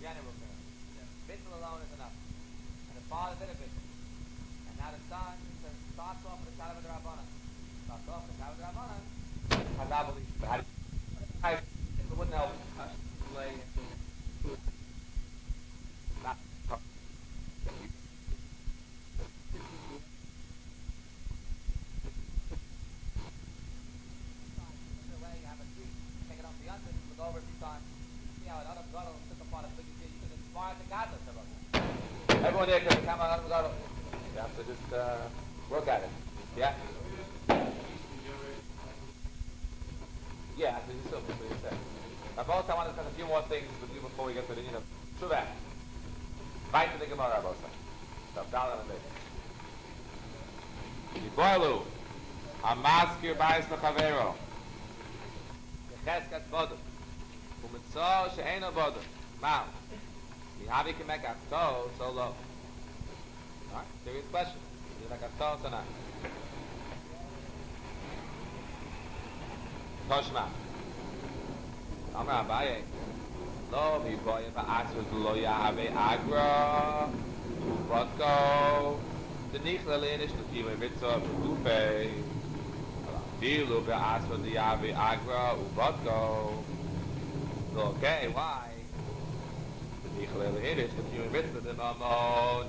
general term. Bittul alone is enough. And the father did a bittul. And now the son starts off with the Shalom of the Rabbanan. Starts off with the Shalom of the Rabbanan. Hazabali. But how do you... It wouldn't help. Lay Not... over a few times. See how another gadol took upon a big deal. You can inspire the godless about it. Everyone there can become another gadol. You have to just uh, work at it. Yeah? Yeah, this is so what you said. Now, both I want to discuss a few more things with you before we get to the end of Shuvah. Fight to the Gemara, Bosa. So, Dalan and David. Yiboilu. Amaskir Bais Lechavero. Yecheskat Bodu. Umitzor she'eino bodu. Mal. Mihavi can make a toe so low. Alright, serious question. You make a toe so not. Toshma. Amar Abaye. Lo miboye ba'atzvus lo yahave agra. Uvotko. Denichla leinish l'kiyum mitzor v'gufei. Dilu ba'atzvus lo yahave agra. Uvotko. Okay, why? The Nichlele Hiddish, the human mitzvah, the Mamone.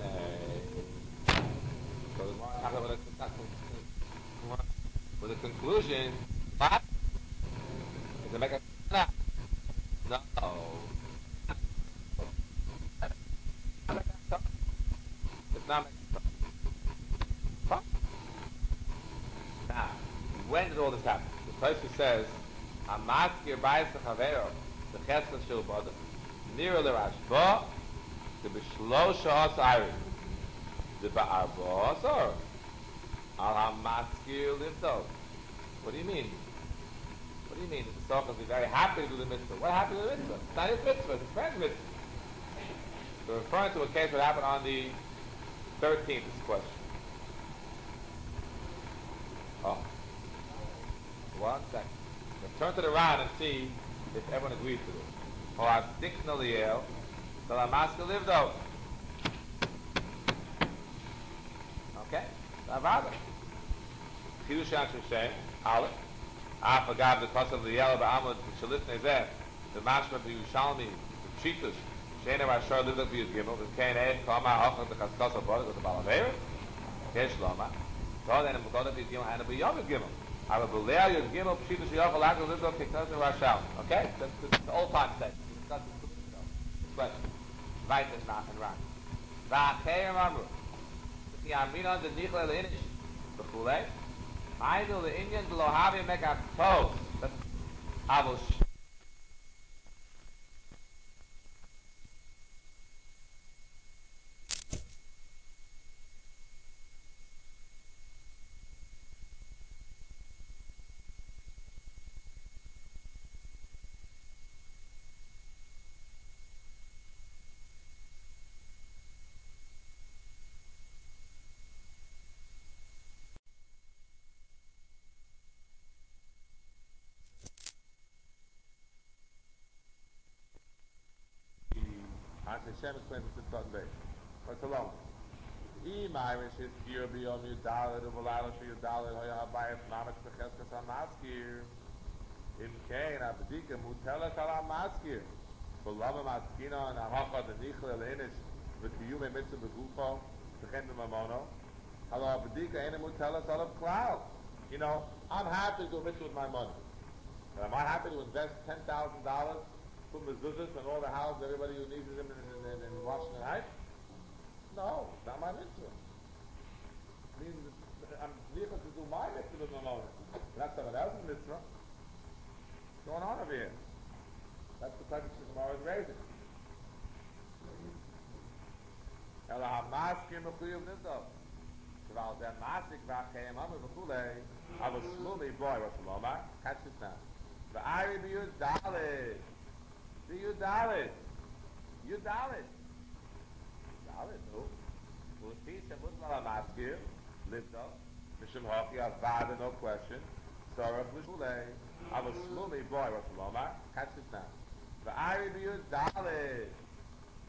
So with the conclusion, what? Is it make a no? It's not make Now, when did all this happen? The place says, Amaskir Bais Lechavero. The Chesed Shel Boda. Nira L'Rashba. The B'Shlosha Asari. The Ba'arba Asar. Al HaMaskir Livdo. What do you mean? What do you mean? The Pesach will be very happy to do the mitzvah. What happened to the mitzvah? It's not his mitzvah. It's his friend's mitzvah. So we're referring to a case that happened on the thirteenth. This question. Oh. One second. Let's turn to the round and see if everyone agrees to this. Or I stick no liel, so I must live though. Okay? Avada. Kiddush Hashem, Aleph. I forgot because of the yellow ba'amud, the Shalit Nezeh, the Mashma b'Yushalmi, the Cheetus, Shena Rashar lived up Yud Gimel, the Kain Ed, Kama, Ochak, the Kaskas of Bodak, the Balaveir, Kesh Loma, so then the Mukoda Yud Gimel, and the Yom Yud Gimel. I will believe Yud Gimel, Cheetus, Yochel, Akal, lived up Kaskas of Rashal. Okay? That's the old time state. We discussed this two weeks ago. Question. Right is not and right. Va'achei Ramru. The Amina, the Nichle, the Inish, the Chulei. I know the Indian lo have make a toe. I will sh- Hashem explains this in Sutton Bay. What's alone? E Myrish is here beyond you dollar the Valala for your dollar Hoya Habayas Mamas Becheskas Amaskir. In Kain Abdika Mutela Kala Maskir. For Lama Maskina and Ahacha the Nichel Elenish with the Yume Mitzvah Begufo, the Chem Mamono. Hello Abdika Ena Mutela Salab Cloud. You know, I'm happy to do a mitzvah with my money. But am I happy to invest ten thousand dollars? Put mezuzahs and all the house, everybody who needs them in, in, in, in Washington Heights? No, it's not my mitzvah. I mean, I'm able to do my mitzvah with my money. Not someone else's mitzvah. What's going on over here? That's the question the Gemara is raising. Ela ha'maskir mechuyev nizdo. K'val zeh masik v'achayim amir v'chulei. Ava slumi boy, what's the lomar? Catch this now. V'ari b'yud dalit. Do you dalit? You dalit. Dalit, no. Uti semut malamaskir, lifto, mishum hoki avada, no question. Sorach l'shulei, ava slumi boy, what's the lomar? Catch this now. V'ari b'yu dalit.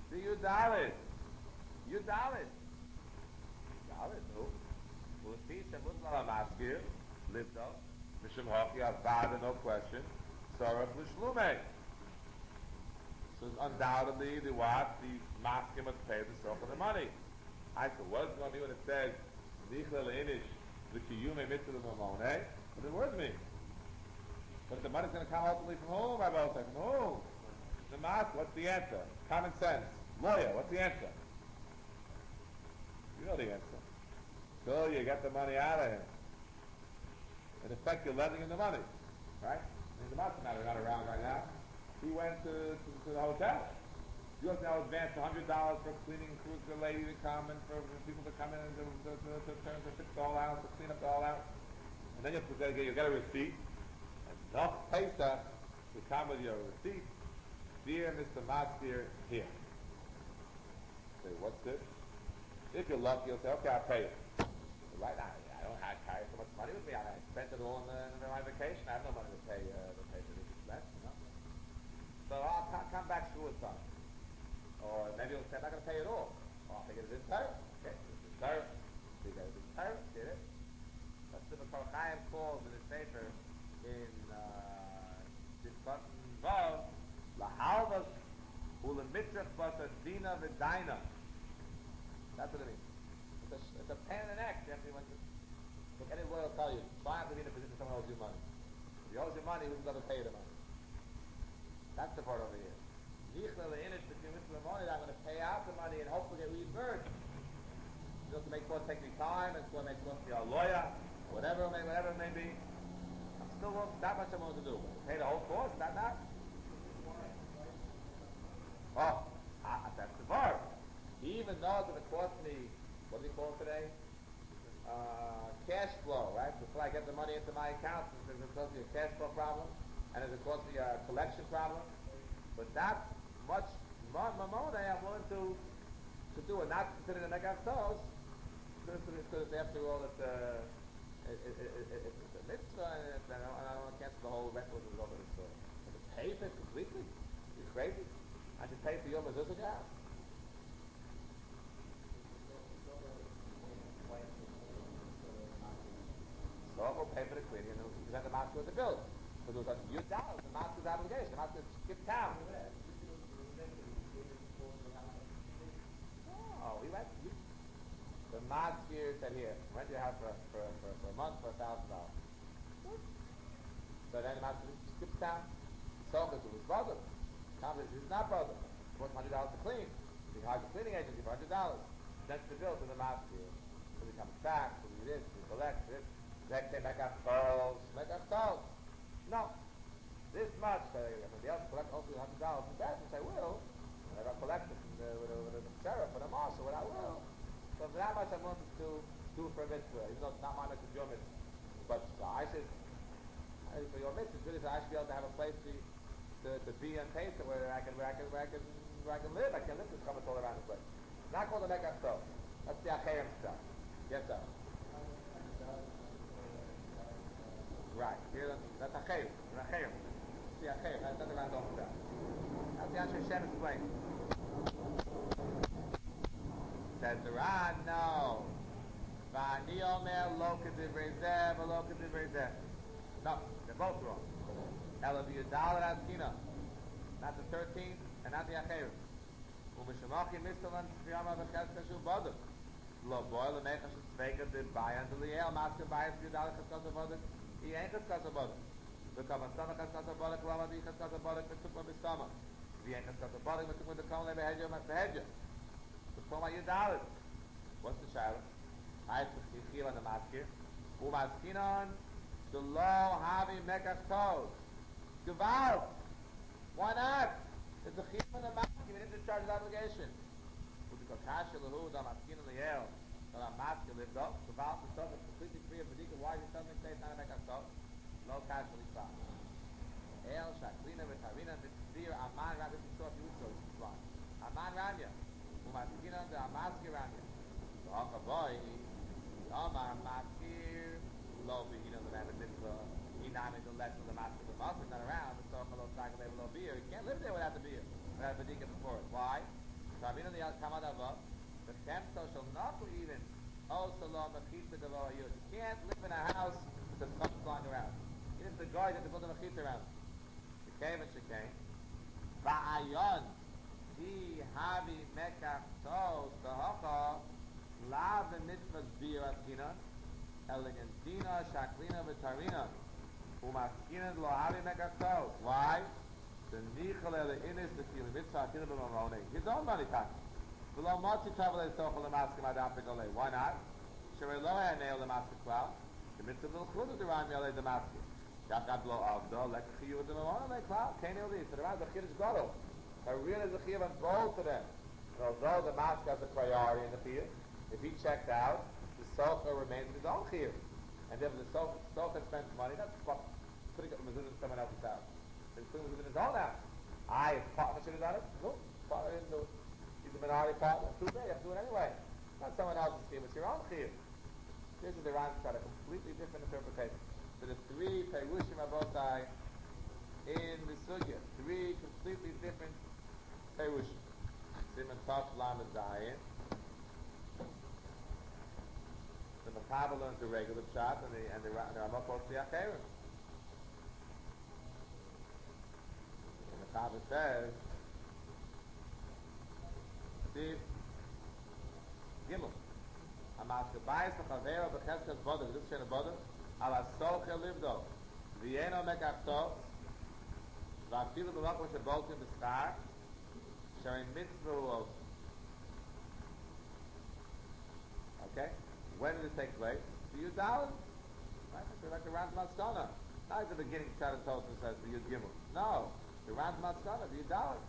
The you dalit. You dalit. Dalit, no. Well, the teacher, Muslim Amaskir, lived up. Mishum Hoki, Avada, no question. Sarach Lishlume. So undoubtedly, the what? The maskim must pay the soch of the money. I said, what does it mean when it says, Nichla le'inish, the kiyume mitzvah mamone? What does the word mean? But the money's going to come ultimately from whom? Rabbi will say, from whom? The mas, what's the answer? Common sense. Lawyer, what's the answer? You know the answer. So you get the money out of him. In effect, you're lending him the money. Right? I mean, the master matter not around right now. He went to, to, to the hotel. You have now advanced one hundred dollars for cleaning crew, for the lady to come and for people to come in and to, to, to, to, turn, to fix it all out, to clean up it all out. And then you have to get, you get a receipt. And enough Pesach to come with your receipt. Dear Mister Master, here. Say, what's this? If you're lucky, you'll say, okay, I'll pay it. But right now, I don't have carry so much money with me. I, I spent it all in, the, in my vacation. I have no money to pay uh, to pay for this expense, you know. So I'll c- come back through with some. Or maybe he'll say, I'm not going to pay it all. Or I'll take it as Torah. Okay, it's Torah. You got it as Torah, did it? That's what the Kol Chaim calls in his paper in this button Vav, Lahalvas Ulemitrach Basa Dina V'Daina. That's what it means. It's a, it's a pain in the neck. You have to, look, any lawyer will tell you, try not to be in a position someone owes you money. If he owes you money, who's going to pay the money? That's the part over here. Nichla le'inish between the money, I'm going to pay out the money and hopefully get reimbursed. You know, to make sure it take me time, and to make sure to be a lawyer, whatever it may, whatever it may be. I'm still willing, that much I'm willing to do. Pay the whole cost, that not? Oh, ah, that's the bar. Even though it's going to cost me, what do we call it today? Uh, cash flow, right? Before I get the money into my account, it's going to cost me a cash flow problem, and it's going to cost me a collection problem. But that much mamona I'm willing to to do it, not consider the negar toes, because after all, it's a it, it, it, it, it's a mitzvah, and, it's, and I don't want to cancel the whole record of over this. I should pay for it completely. You're crazy. I should pay for your mezuzah job. So I'll pay for the cleaning and present the master with the bill. Because it was like, you down, the master's obligation. The master skipped town. Oh, he went. He, the master said, here, rent your house for, for, for, for a month for a thousand dollars. So then the master skipped town. So because it was brother. This is not brother. It was one hundred dollars to clean. He hired the cleaning agency for one hundred dollars. Sends the bill to the master. So he comes back, so he this, he collects this. Next day, back up calls, back up calls. No. This much, uh, when the others collect also one hundred dollars from that, which I will, and I'll collect it from the, with, the, with the sheriff or the marshal, what I will. So for that much I'm willing to do for a mitzvah, even though it's not my mitzvah, it's your mitzvah. But uh, I should, I, for your mitzvah, good as I should be able to have a place to, to, to be on paper where I can, where I can, where I can, where I can live. I can live this coming all around the place. Not called the Mekah stuff. That's the Achayim stuff. Yes, sir. Right. Here, that's Achayim. Achayim. See, Achayim. That's nothing around over there. That's the answer Hashem explained. Says the Ran, no. V'ani omer lo k'divrei zeh v'lo k'divrei zeh. No, they're both wrong. Ela v'yudal raskina. Not the thirteenth and not the Achayim. U'mishamachi mistalan v'yama v'ches kashu boduk. Lo boy l'mecha sh'tzvega d'bayan d'liel masker bayan v'yudal cheskos boduk. He ain't cheskos boduk. Because a stomach cheskos boduk, lama di cheskos boduk, v'tzukma b'stomach. He ain't cheskos boduk, v'tzukma d'kom le'behedya v'behedya. What's the child? I have on the maskir. Umaskinon the law having mekach toes. Gewalt. Why not? It's a chiyuv on the maskir. We didn't discharge his obligation. Because kasha lehu the maskinon leyel. So the maskir lived up. Gewalt the son is completely free of medika. Why did something say it's not a mekach toes? No kasha lishva. El shaklina v'tarina v'tzir aman rabbi v'tzor v'yutzor. Aman rabbi. Umaskinon the amaskir rabbi. So Hakaboy, Amar Maskir, Lo Behina the man of mitzvah, he not in the lesson of the master of the master, not around, the so Lo Sagal Lo beer. He can't live there without the beer, without the Bedika before it. Why? Rabbeinu the Kamadava, the Chemto shall not even also law Mechitza Gavoa Yud. You can't live in a house with the stuff flying around. Even if the guy that build a Mechitza around. Shekay and Shekay. Ba'ayon, Di Havi Mekach Tos, Tahocha, Lav the Mitzvahs Biyar Askinon, Elegantina, Shaklina, Vitarina, Umaskinon, Lo Havi Mekach Tos. Why? The Nichel Ele Inis, the Kili Mitzvah, Kili B'Mamone. His own money tax. Below Motzi Travel is Tochel Lemaskim Adapik Ole. Why not? Shere Lo Haneo Lemaskim Klau. The Mitzvah Lil Chud of the Ram Yale Lemaskim. Yakad Lo Avdo, Lek Chiyu the Mamone Le Klau. Kane Eli. So the Ram is a Chiddush Gadol. So really is a Chiyu on both of them. And although the Mask has a priority in the field, if he checked out, the Socha remains in his own Chiyu. And if the Socha, Socha spends money, that's fuck. Putting up Mezuzah in someone else's house. He's putting Mezuzah in his own house. I, his partner should have done it? No, partner didn't do it. He's a minority partner. Too bad, you have to do it anyway. Not someone else's chiyuv, it's your own chiyuv. This is the Ran's got a completely different interpretation. So the three Perushim Abotai in the Sugya, three completely different Perushim. Simon Tov Lam and Zayin. The Makaba learns the regular shot and the and the Ramah quotes the Acherim. The Makaba says Gimel. Amas gebayis l'chavero b'cheskas bodo. This kind of bodo. Ala soche livdo. V'yeno mekachto. V'afilu b'makom sheboltim b'schar. Sherin mitzvah uos. Okay? When did this take place? The Yud Daled. Right? So like the Rans Matzkona. Not at the beginning, Sharon Tolson says the Yud Gimel. No. The Rans Matzkona, the Yud Daled.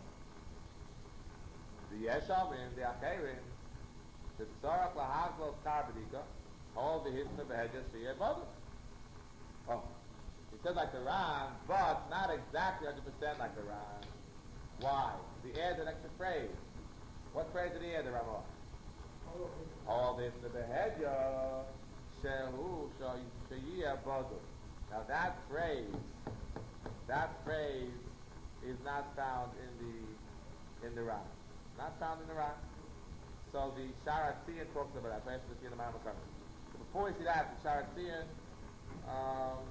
The Yeshavim, the Acherim, the Tzorach Lahaglo Skarbedika, all the Hitna Behejas for Yebodus. Oh, he said like the Ran, but not exactly one hundred percent like the Ran. Why? He added an extra phrase. What phrase did he add, the Ramah? All the Hitna Beheja, Shehu, Sheyiyah Bodus. Now that phrase, that phrase is not found in the, in the Ran. Not found in the Ran. So the Sharatzian talks about that. Perhaps we'll see in the Maimon. So before we see that, the Sharatzian, um,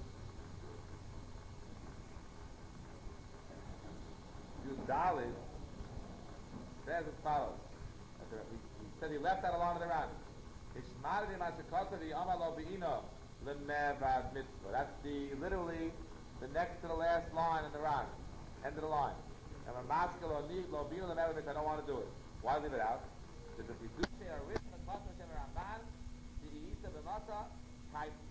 Yudalid says as follows. He, he said he left that alone in the Ran. Ishmaradim Ashakota the Amalo Beino Lemevad Mitzvah. That's the literally the next to the last line in the Ran. End of the line. And a maskal or need lo bino the I don't want to do it. Why leave it out? Because if you do say a written the Kosher Shem Ramban, the Yisa B'Mata, type B.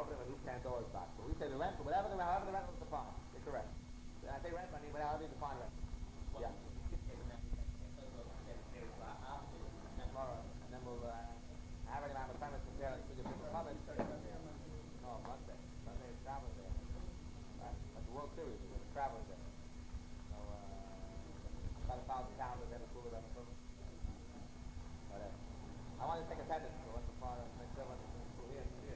opening at least ten doors back. But we say the rent, whatever the however the rent was defined. You're correct. And I say rent money, but however you define rent. Yeah. And tomorrow, and then we'll uh, have it around the time to compare it to the people comments. No, Monday. Monday is traveling day. Right? Like the World Series, it's a traveling day. So, uh, about a thousand pounds of every cooler on the cover. But uh, I want to take attendance, so what's the part of make sure what's cool here? Here.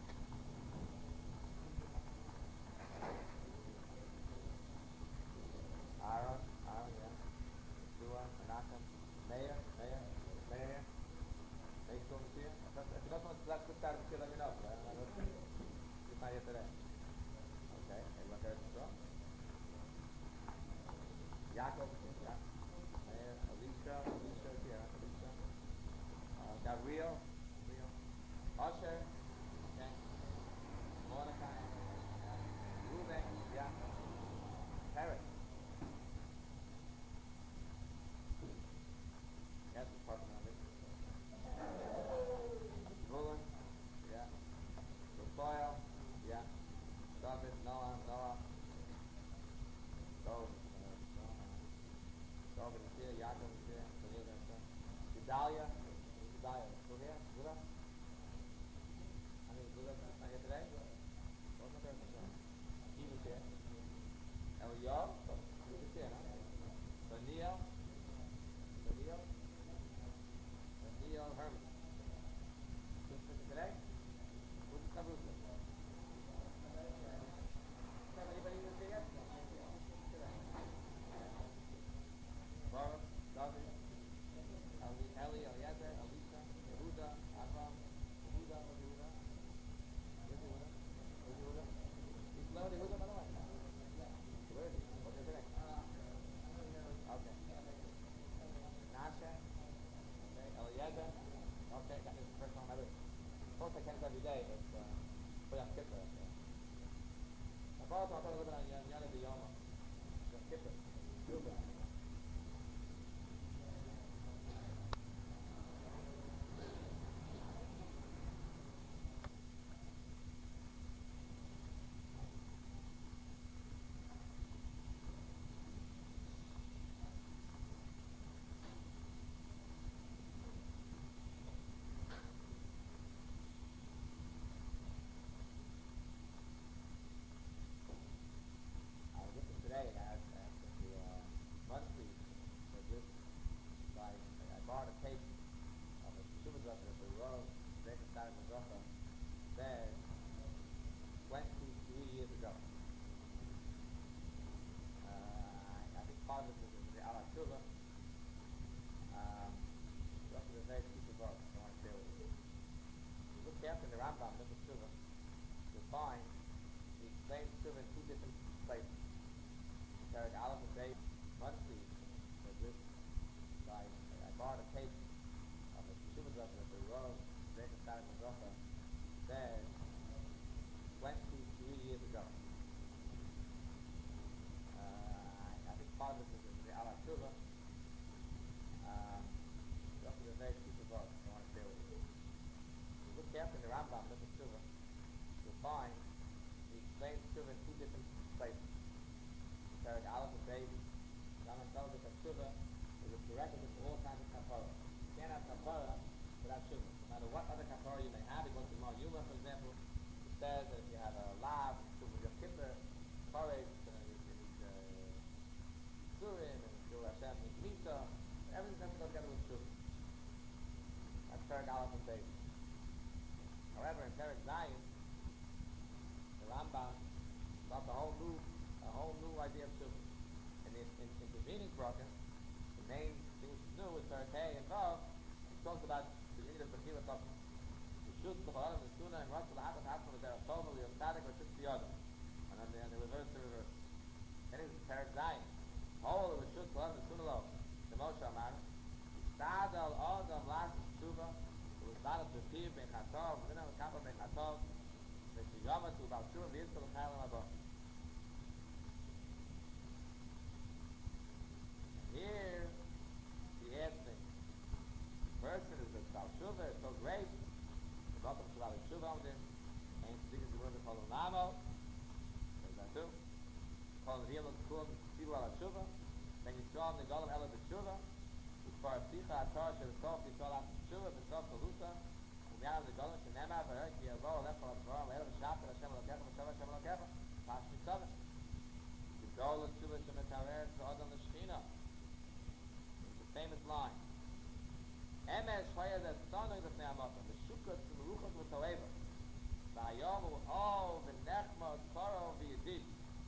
Aaron, Aaron, yeah. Dua, Menachem, Meir, Meir, Meir. Meir still in here? If you don't want to select this side of the chair, let me know. Right? I know it's not here today. Okay, everyone there is strong. Yaakov, yeah. Meir, Alicia, Alicia is here, Alicia. Uh, Gabriel, Gabriel. Usher, okay. Mordecai, Ruben, yeah. Paris. Yes, it's part of my list. Bullen, yeah. Rafael, yeah. David, Noah, Noah. David, David is here, Yaakov is here, Daniel is here. Gedalia, Gedalia, still here? Buddha? I mean, Buddha, not here today? Wasn't there? He was here. Eliyahu, he was here, no? Daniel, Daniel, Daniel Herman. Who's missing today? Who's the Caruso? Have anybody who's here yet? Baruch, David, Eli, Eli, Eliezer, Elisha, Yehuda, Avram, Yehuda, where's Yehuda? Where's Yehuda? Where's Yehuda? He's low, Yehuda, by the way. Where is he? What's his name? Okay. Nasha, okay, Eliezer, okay, that is the first one on my list. Of course I can't every day, but uh, put on Kippur. Okay. I thought I was living on Yana de Yoma. Yom Kippur. Cuba. I was looking today at, at the uh, monthly for this by I bought a tape of a Shuvah that the Rav Jacob Star Mizracha said twenty-three years ago. Uh, I think part of it is the Ala Shuvah. Um, that's a very stupid book. I want to share with you. If you look carefully in the Rambam, look at Shuvah, you'll find he explains Shuvah in two different places. Derek Aleph and Dave monthly for this by I bought a tape of a Shuvah that the Rav Jacob Star Mizracha said twenty-three years ago. Uh, I think part of it is the Ala Shuvah. Um, that's a very stupid book. I want to share with you. If you look carefully in the Rambam, look at Shuvah, you'll find he explains Shuvah in two different places. Derek Aleph and Dave, Rambam tells us that Shuvah is a prerequisite for all kinds of kapara. You can't have kapara without Shuvah. No matter what other kapara you may have, it goes to Mar Yuma, for example. It says that if you have a lav, Shuvah Yom Kippur, Porage, uh, you need Surim, and Shuvah Hashem needs Misa. Everything has to go together with Shuvah. That's Derek Aleph and Dave. However, in Derek Zion, the Rambam brought a whole new, a whole new idea of Shuvah. And the in, intervening broken, the main thing to do with Derek Hay and Vav, he talks about the need of Bechila Topim. The Shut, the Cholam, the Suna, and Ratzal Ha'at, and Ha'at, and the Tova, the Yostadik, or Shut, the other. And then the, and the reverse, the reverse. Then it's Derek Zion. Whole of the Shut, Cholam, the Suna, Lo, the Moshe Amar, Stadal, Adam, Las, Shuvah, who was not of the Pir, Ben Chatov, Vina, Kappa, Ben Chatov, the Shiyama, to about Shuvah, the Yisrael, and Chaylam, Abba. Here, he adds things. The person is the Baal Shuvah, is so great, the bottom of the Shuvah on this, and he thinks the call him Namo, there's that too. Call him Riyam Kum Sibu Ala Tshuva, then Yisrael Nigalim Ela B'Tshuva, Uspar Psicha Atar Shel Sof Yisrael At Tshuva, B'Sof Salusa, Umyam Nigalim Shenema, V'Her Ki Yavo, Lefal Atzvar, Le'el V'Shapel, Hashem Elokecha, V'Shav Hashem Elokecha, Pash Mitzavah. Gol Tshuva Shemetarer V'Adam L'Shechina. It's a famous line. Emes Shaya Zeh Tzanoi L'Fnei HaMakom, V'Shukas V'Meruchas V'Toeva, V'Hayamu O V'Nechma Tzaro V'Yedid.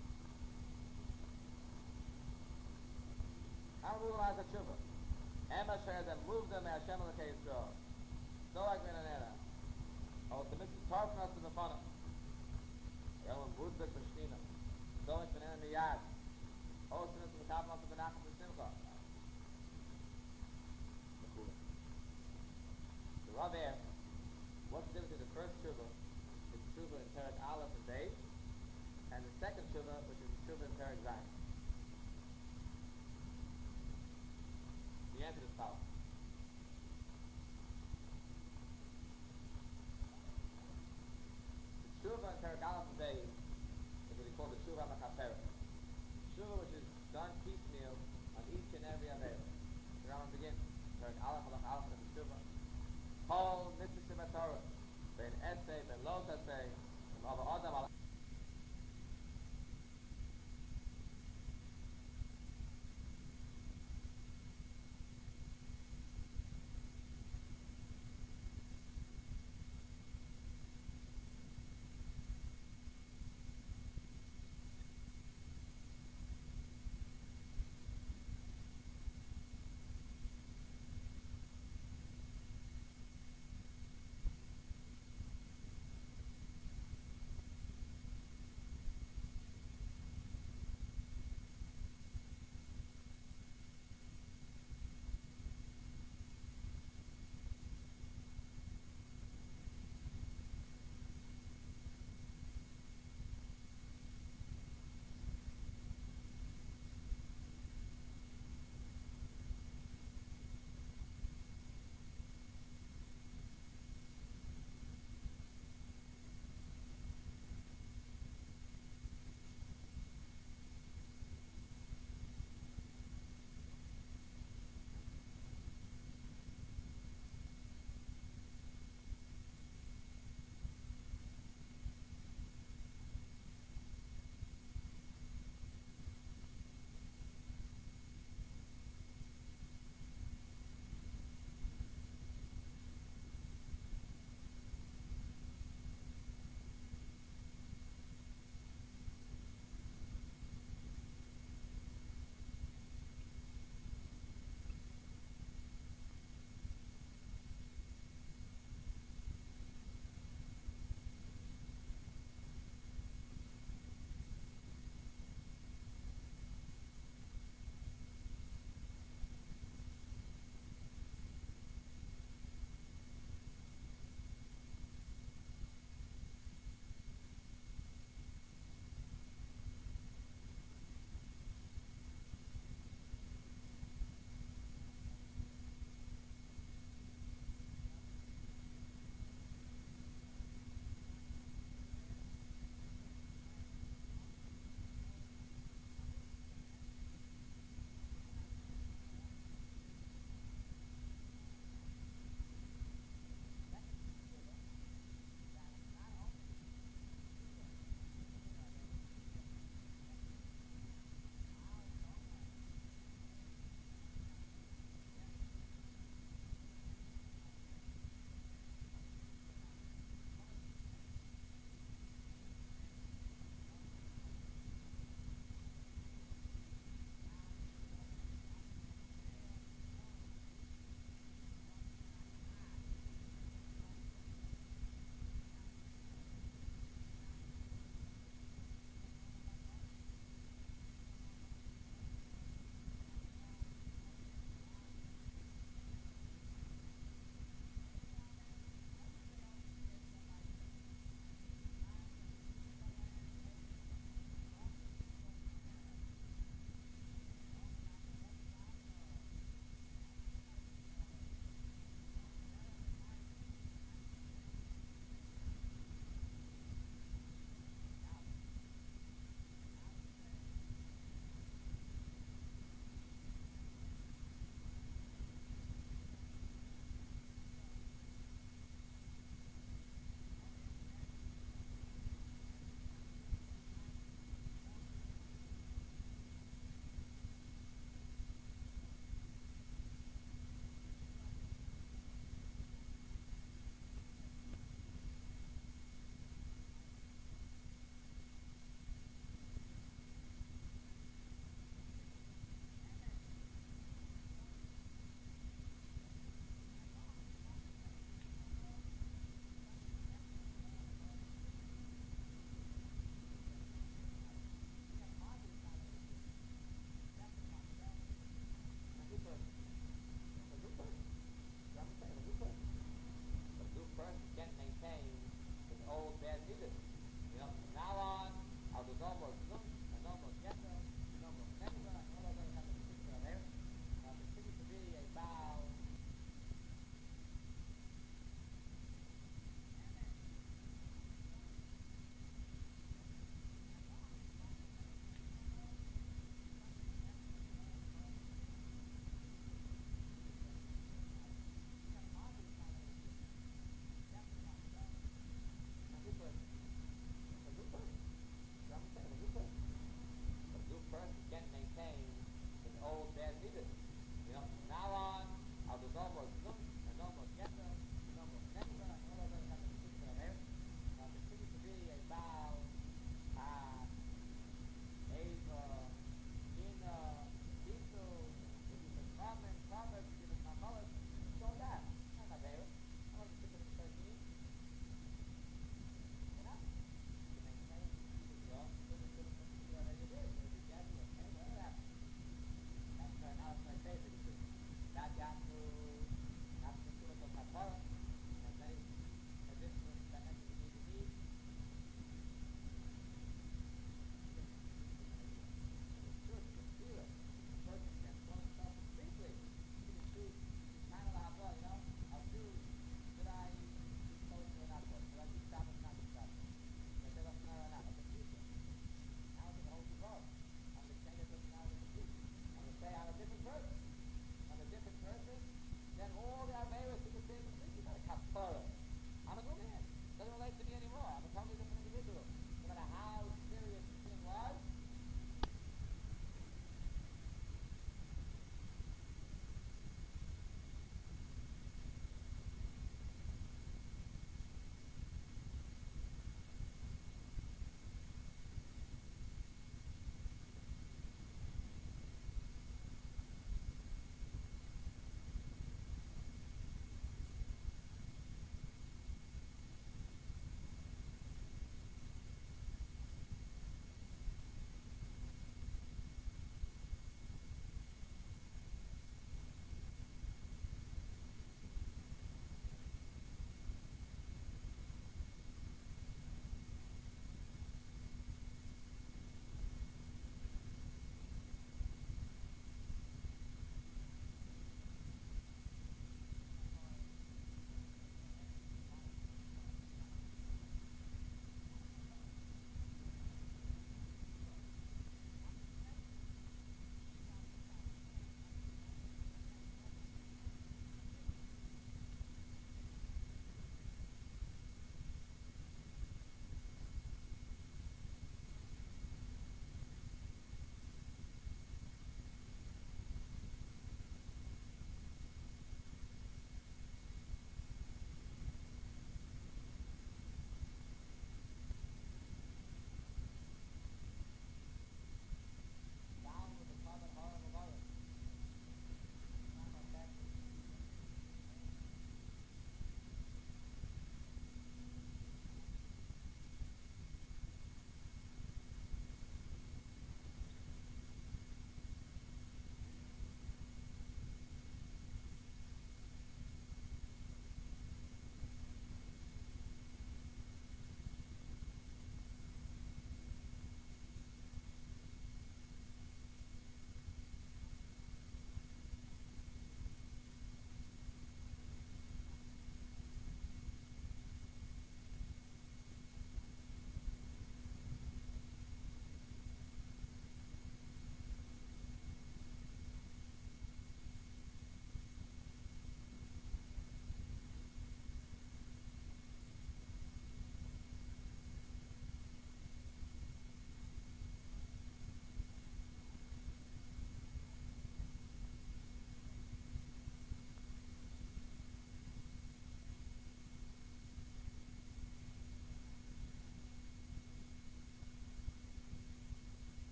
How do we realize the tshuva? Emma shares and moves them as Hashem Elokei Yisrael. So like Menanera. Oh, the mitzvah tarfnas to the funnel. Yom Budbek B'Shtina. So like Menanera Miyad. Oh, the mitzvah tarfnas to the Nacham B'Simcha. The Rav asks, what's the difference in the first tshuva, the tshuva in Perek Aleph and Beis, and the second tshuva, which is the tshuva in Perek Zayin? The answer is power. The tshuva in Perek Aleph and Beis is what we call the tshuva HaMachaperet. Tshuva which is done piecemeal on each and every Aveira. The Rambam begins, Perek Aleph, Halach Aleph, and the tshuva. Whole mitzvah Torah, ben essay, ben lo essay, from Ava Adam,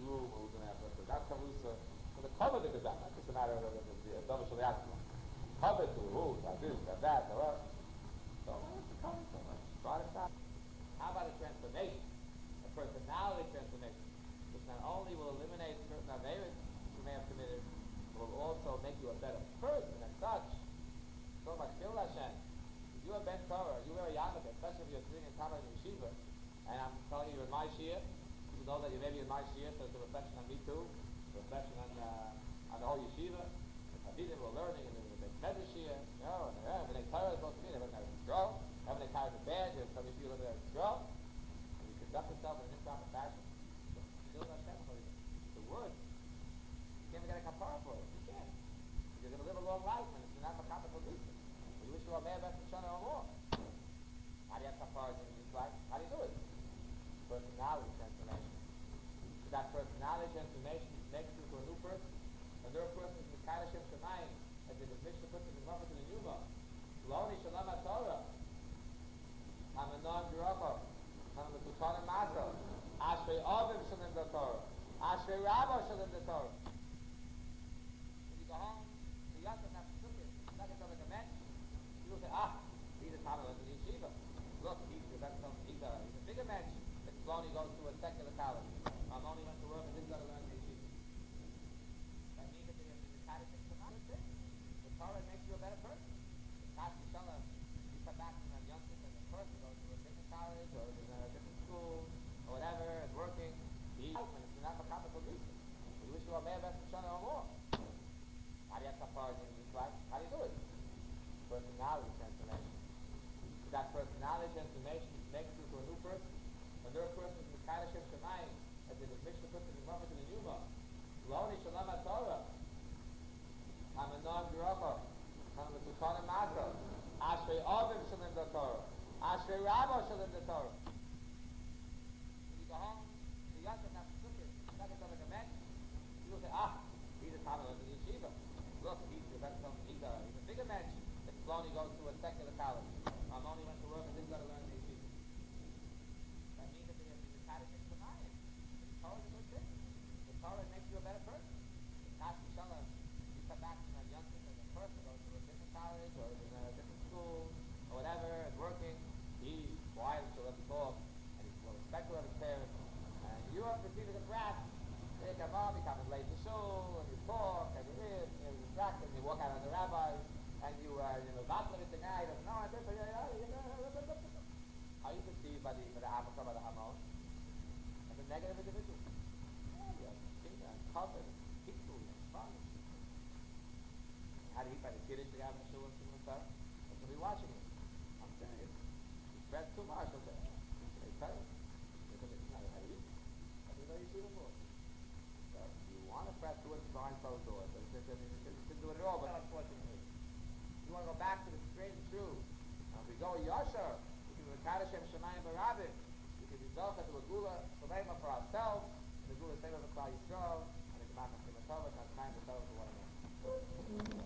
room who's going to have a that's Kavusa. So the cover the Gazan, not just a matter of the Dama Shaliatma. Cover to who, that this, that that, the what. So what's the cover so much? Try to stop. How about a transformation? A personality transformation. Which not only will eliminate certain averas you may have committed, but will also make you a better person as such. So much Gil Hashem. If you are Ben Torah, you are a Yarmulke, especially if you're sitting in Talmud and Yeshiva, and I'm telling you in my Shia, you know that you may be in my Shia, so it's a reflection on me too, a reflection on, uh, on the whole Yeshiva. The Havidim were learning, and they were Medrash Shia, you know, and uh, when they Torah is supposed to be, they were going to grow. And when they carry the bad, there's some issue with their grow. And you conduct yourself in an improper fashion. So, the word, you can't even get a kapara for it. You can't. You're going to live a long life, and it's not a kapara for reason. You wish you were a man best shana or more. How do you have kapara in this life? How do you do it? Personality transformation. So that personality transformation makes you to a new person. A new person is the Kadashim Shemayim, as the Mishnah puts it in reference to the Yuma. Loni Shalom HaTorah. Hamanon Gerachov. Hamanon Mazel. Ashrei Ovim Shalom the Torah. Ashrei Rabba Shalom the Torah. When you go home, the Yassim has to cook it. It's not going to like a mensch. You will say, ah, he's a Talmud in the Yeshiva. Look, he's the best of he's a, he's a bigger mensch. But Loni goes to a secular college. I'm only went to work and didn't go to learn the Yeshiva. That means that the Kadashim is not a thing. The Torah makes you a better person. The Kadashim Shalom, you come back from that youngster and the person goes to a different college or in a different school or whatever, is working. He's and it's not a capital reason. You wish you were a man best shana or more. How do you have kapara in this life? How do you do it? Personality transformation. That personality transformation makes you to a new person. A new person is the Kadashim Shemayim, as the Mishnah puts it in reference to the Yuma. Loni Shalom HaTorah. Hamanon Gerachov. Hamanon Mazel. Ashrei Ovim Shalom the Torah. Ashrei Rabba Shalom the Torah. When you go home, the Yassim has to cook it. It's not going to like a mensch. You will say, ah, he's a Talmud in the Yeshiva. Look, he's the best of he's a, he's a bigger mensch. But Loni goes to a secular college. I'm only went to work and didn't go to learn the Yeshiva. That means that the Kadashim is Shemayim. The Torah is a good thing. The Torah makes you a better person. The Kadashim Shalom, you come back from that youngster and the person goes to a different college or in a different school or whatever, is working. He's quiet until eleven o'clock, and he's well respectful of his parents. And you are receiving a brat. They come on, he comes late to shul, and you talk, and you live, and you're distracted, and you walk out on the rabbis, and you, uh, you know, not living the guy, no, I don't know, are you perceived by the, by the Hamon, by the Hamon, as a negative individual? Yeah, you're king, and covered, and peaceful, and fun. How do you find the kiddish to have in the shul and stuff? That's going to be watching you. I'm serious. You spread too much, okay? They tell you. Because it's not how you eat. That's what you see before. So you want to spread to it behind closed doors. But you shouldn't do it at all, but unfortunately. You want to go back to the straight and true. Now if we go Yasher, we can do the Kadashim Shemayim Barabim. We can do Zocha to a Gula Shalema for ourselves, and the Gula Shalema for Klal Yisrael, and the Gemach HaShem HaTorah, and the time to tell us for one another.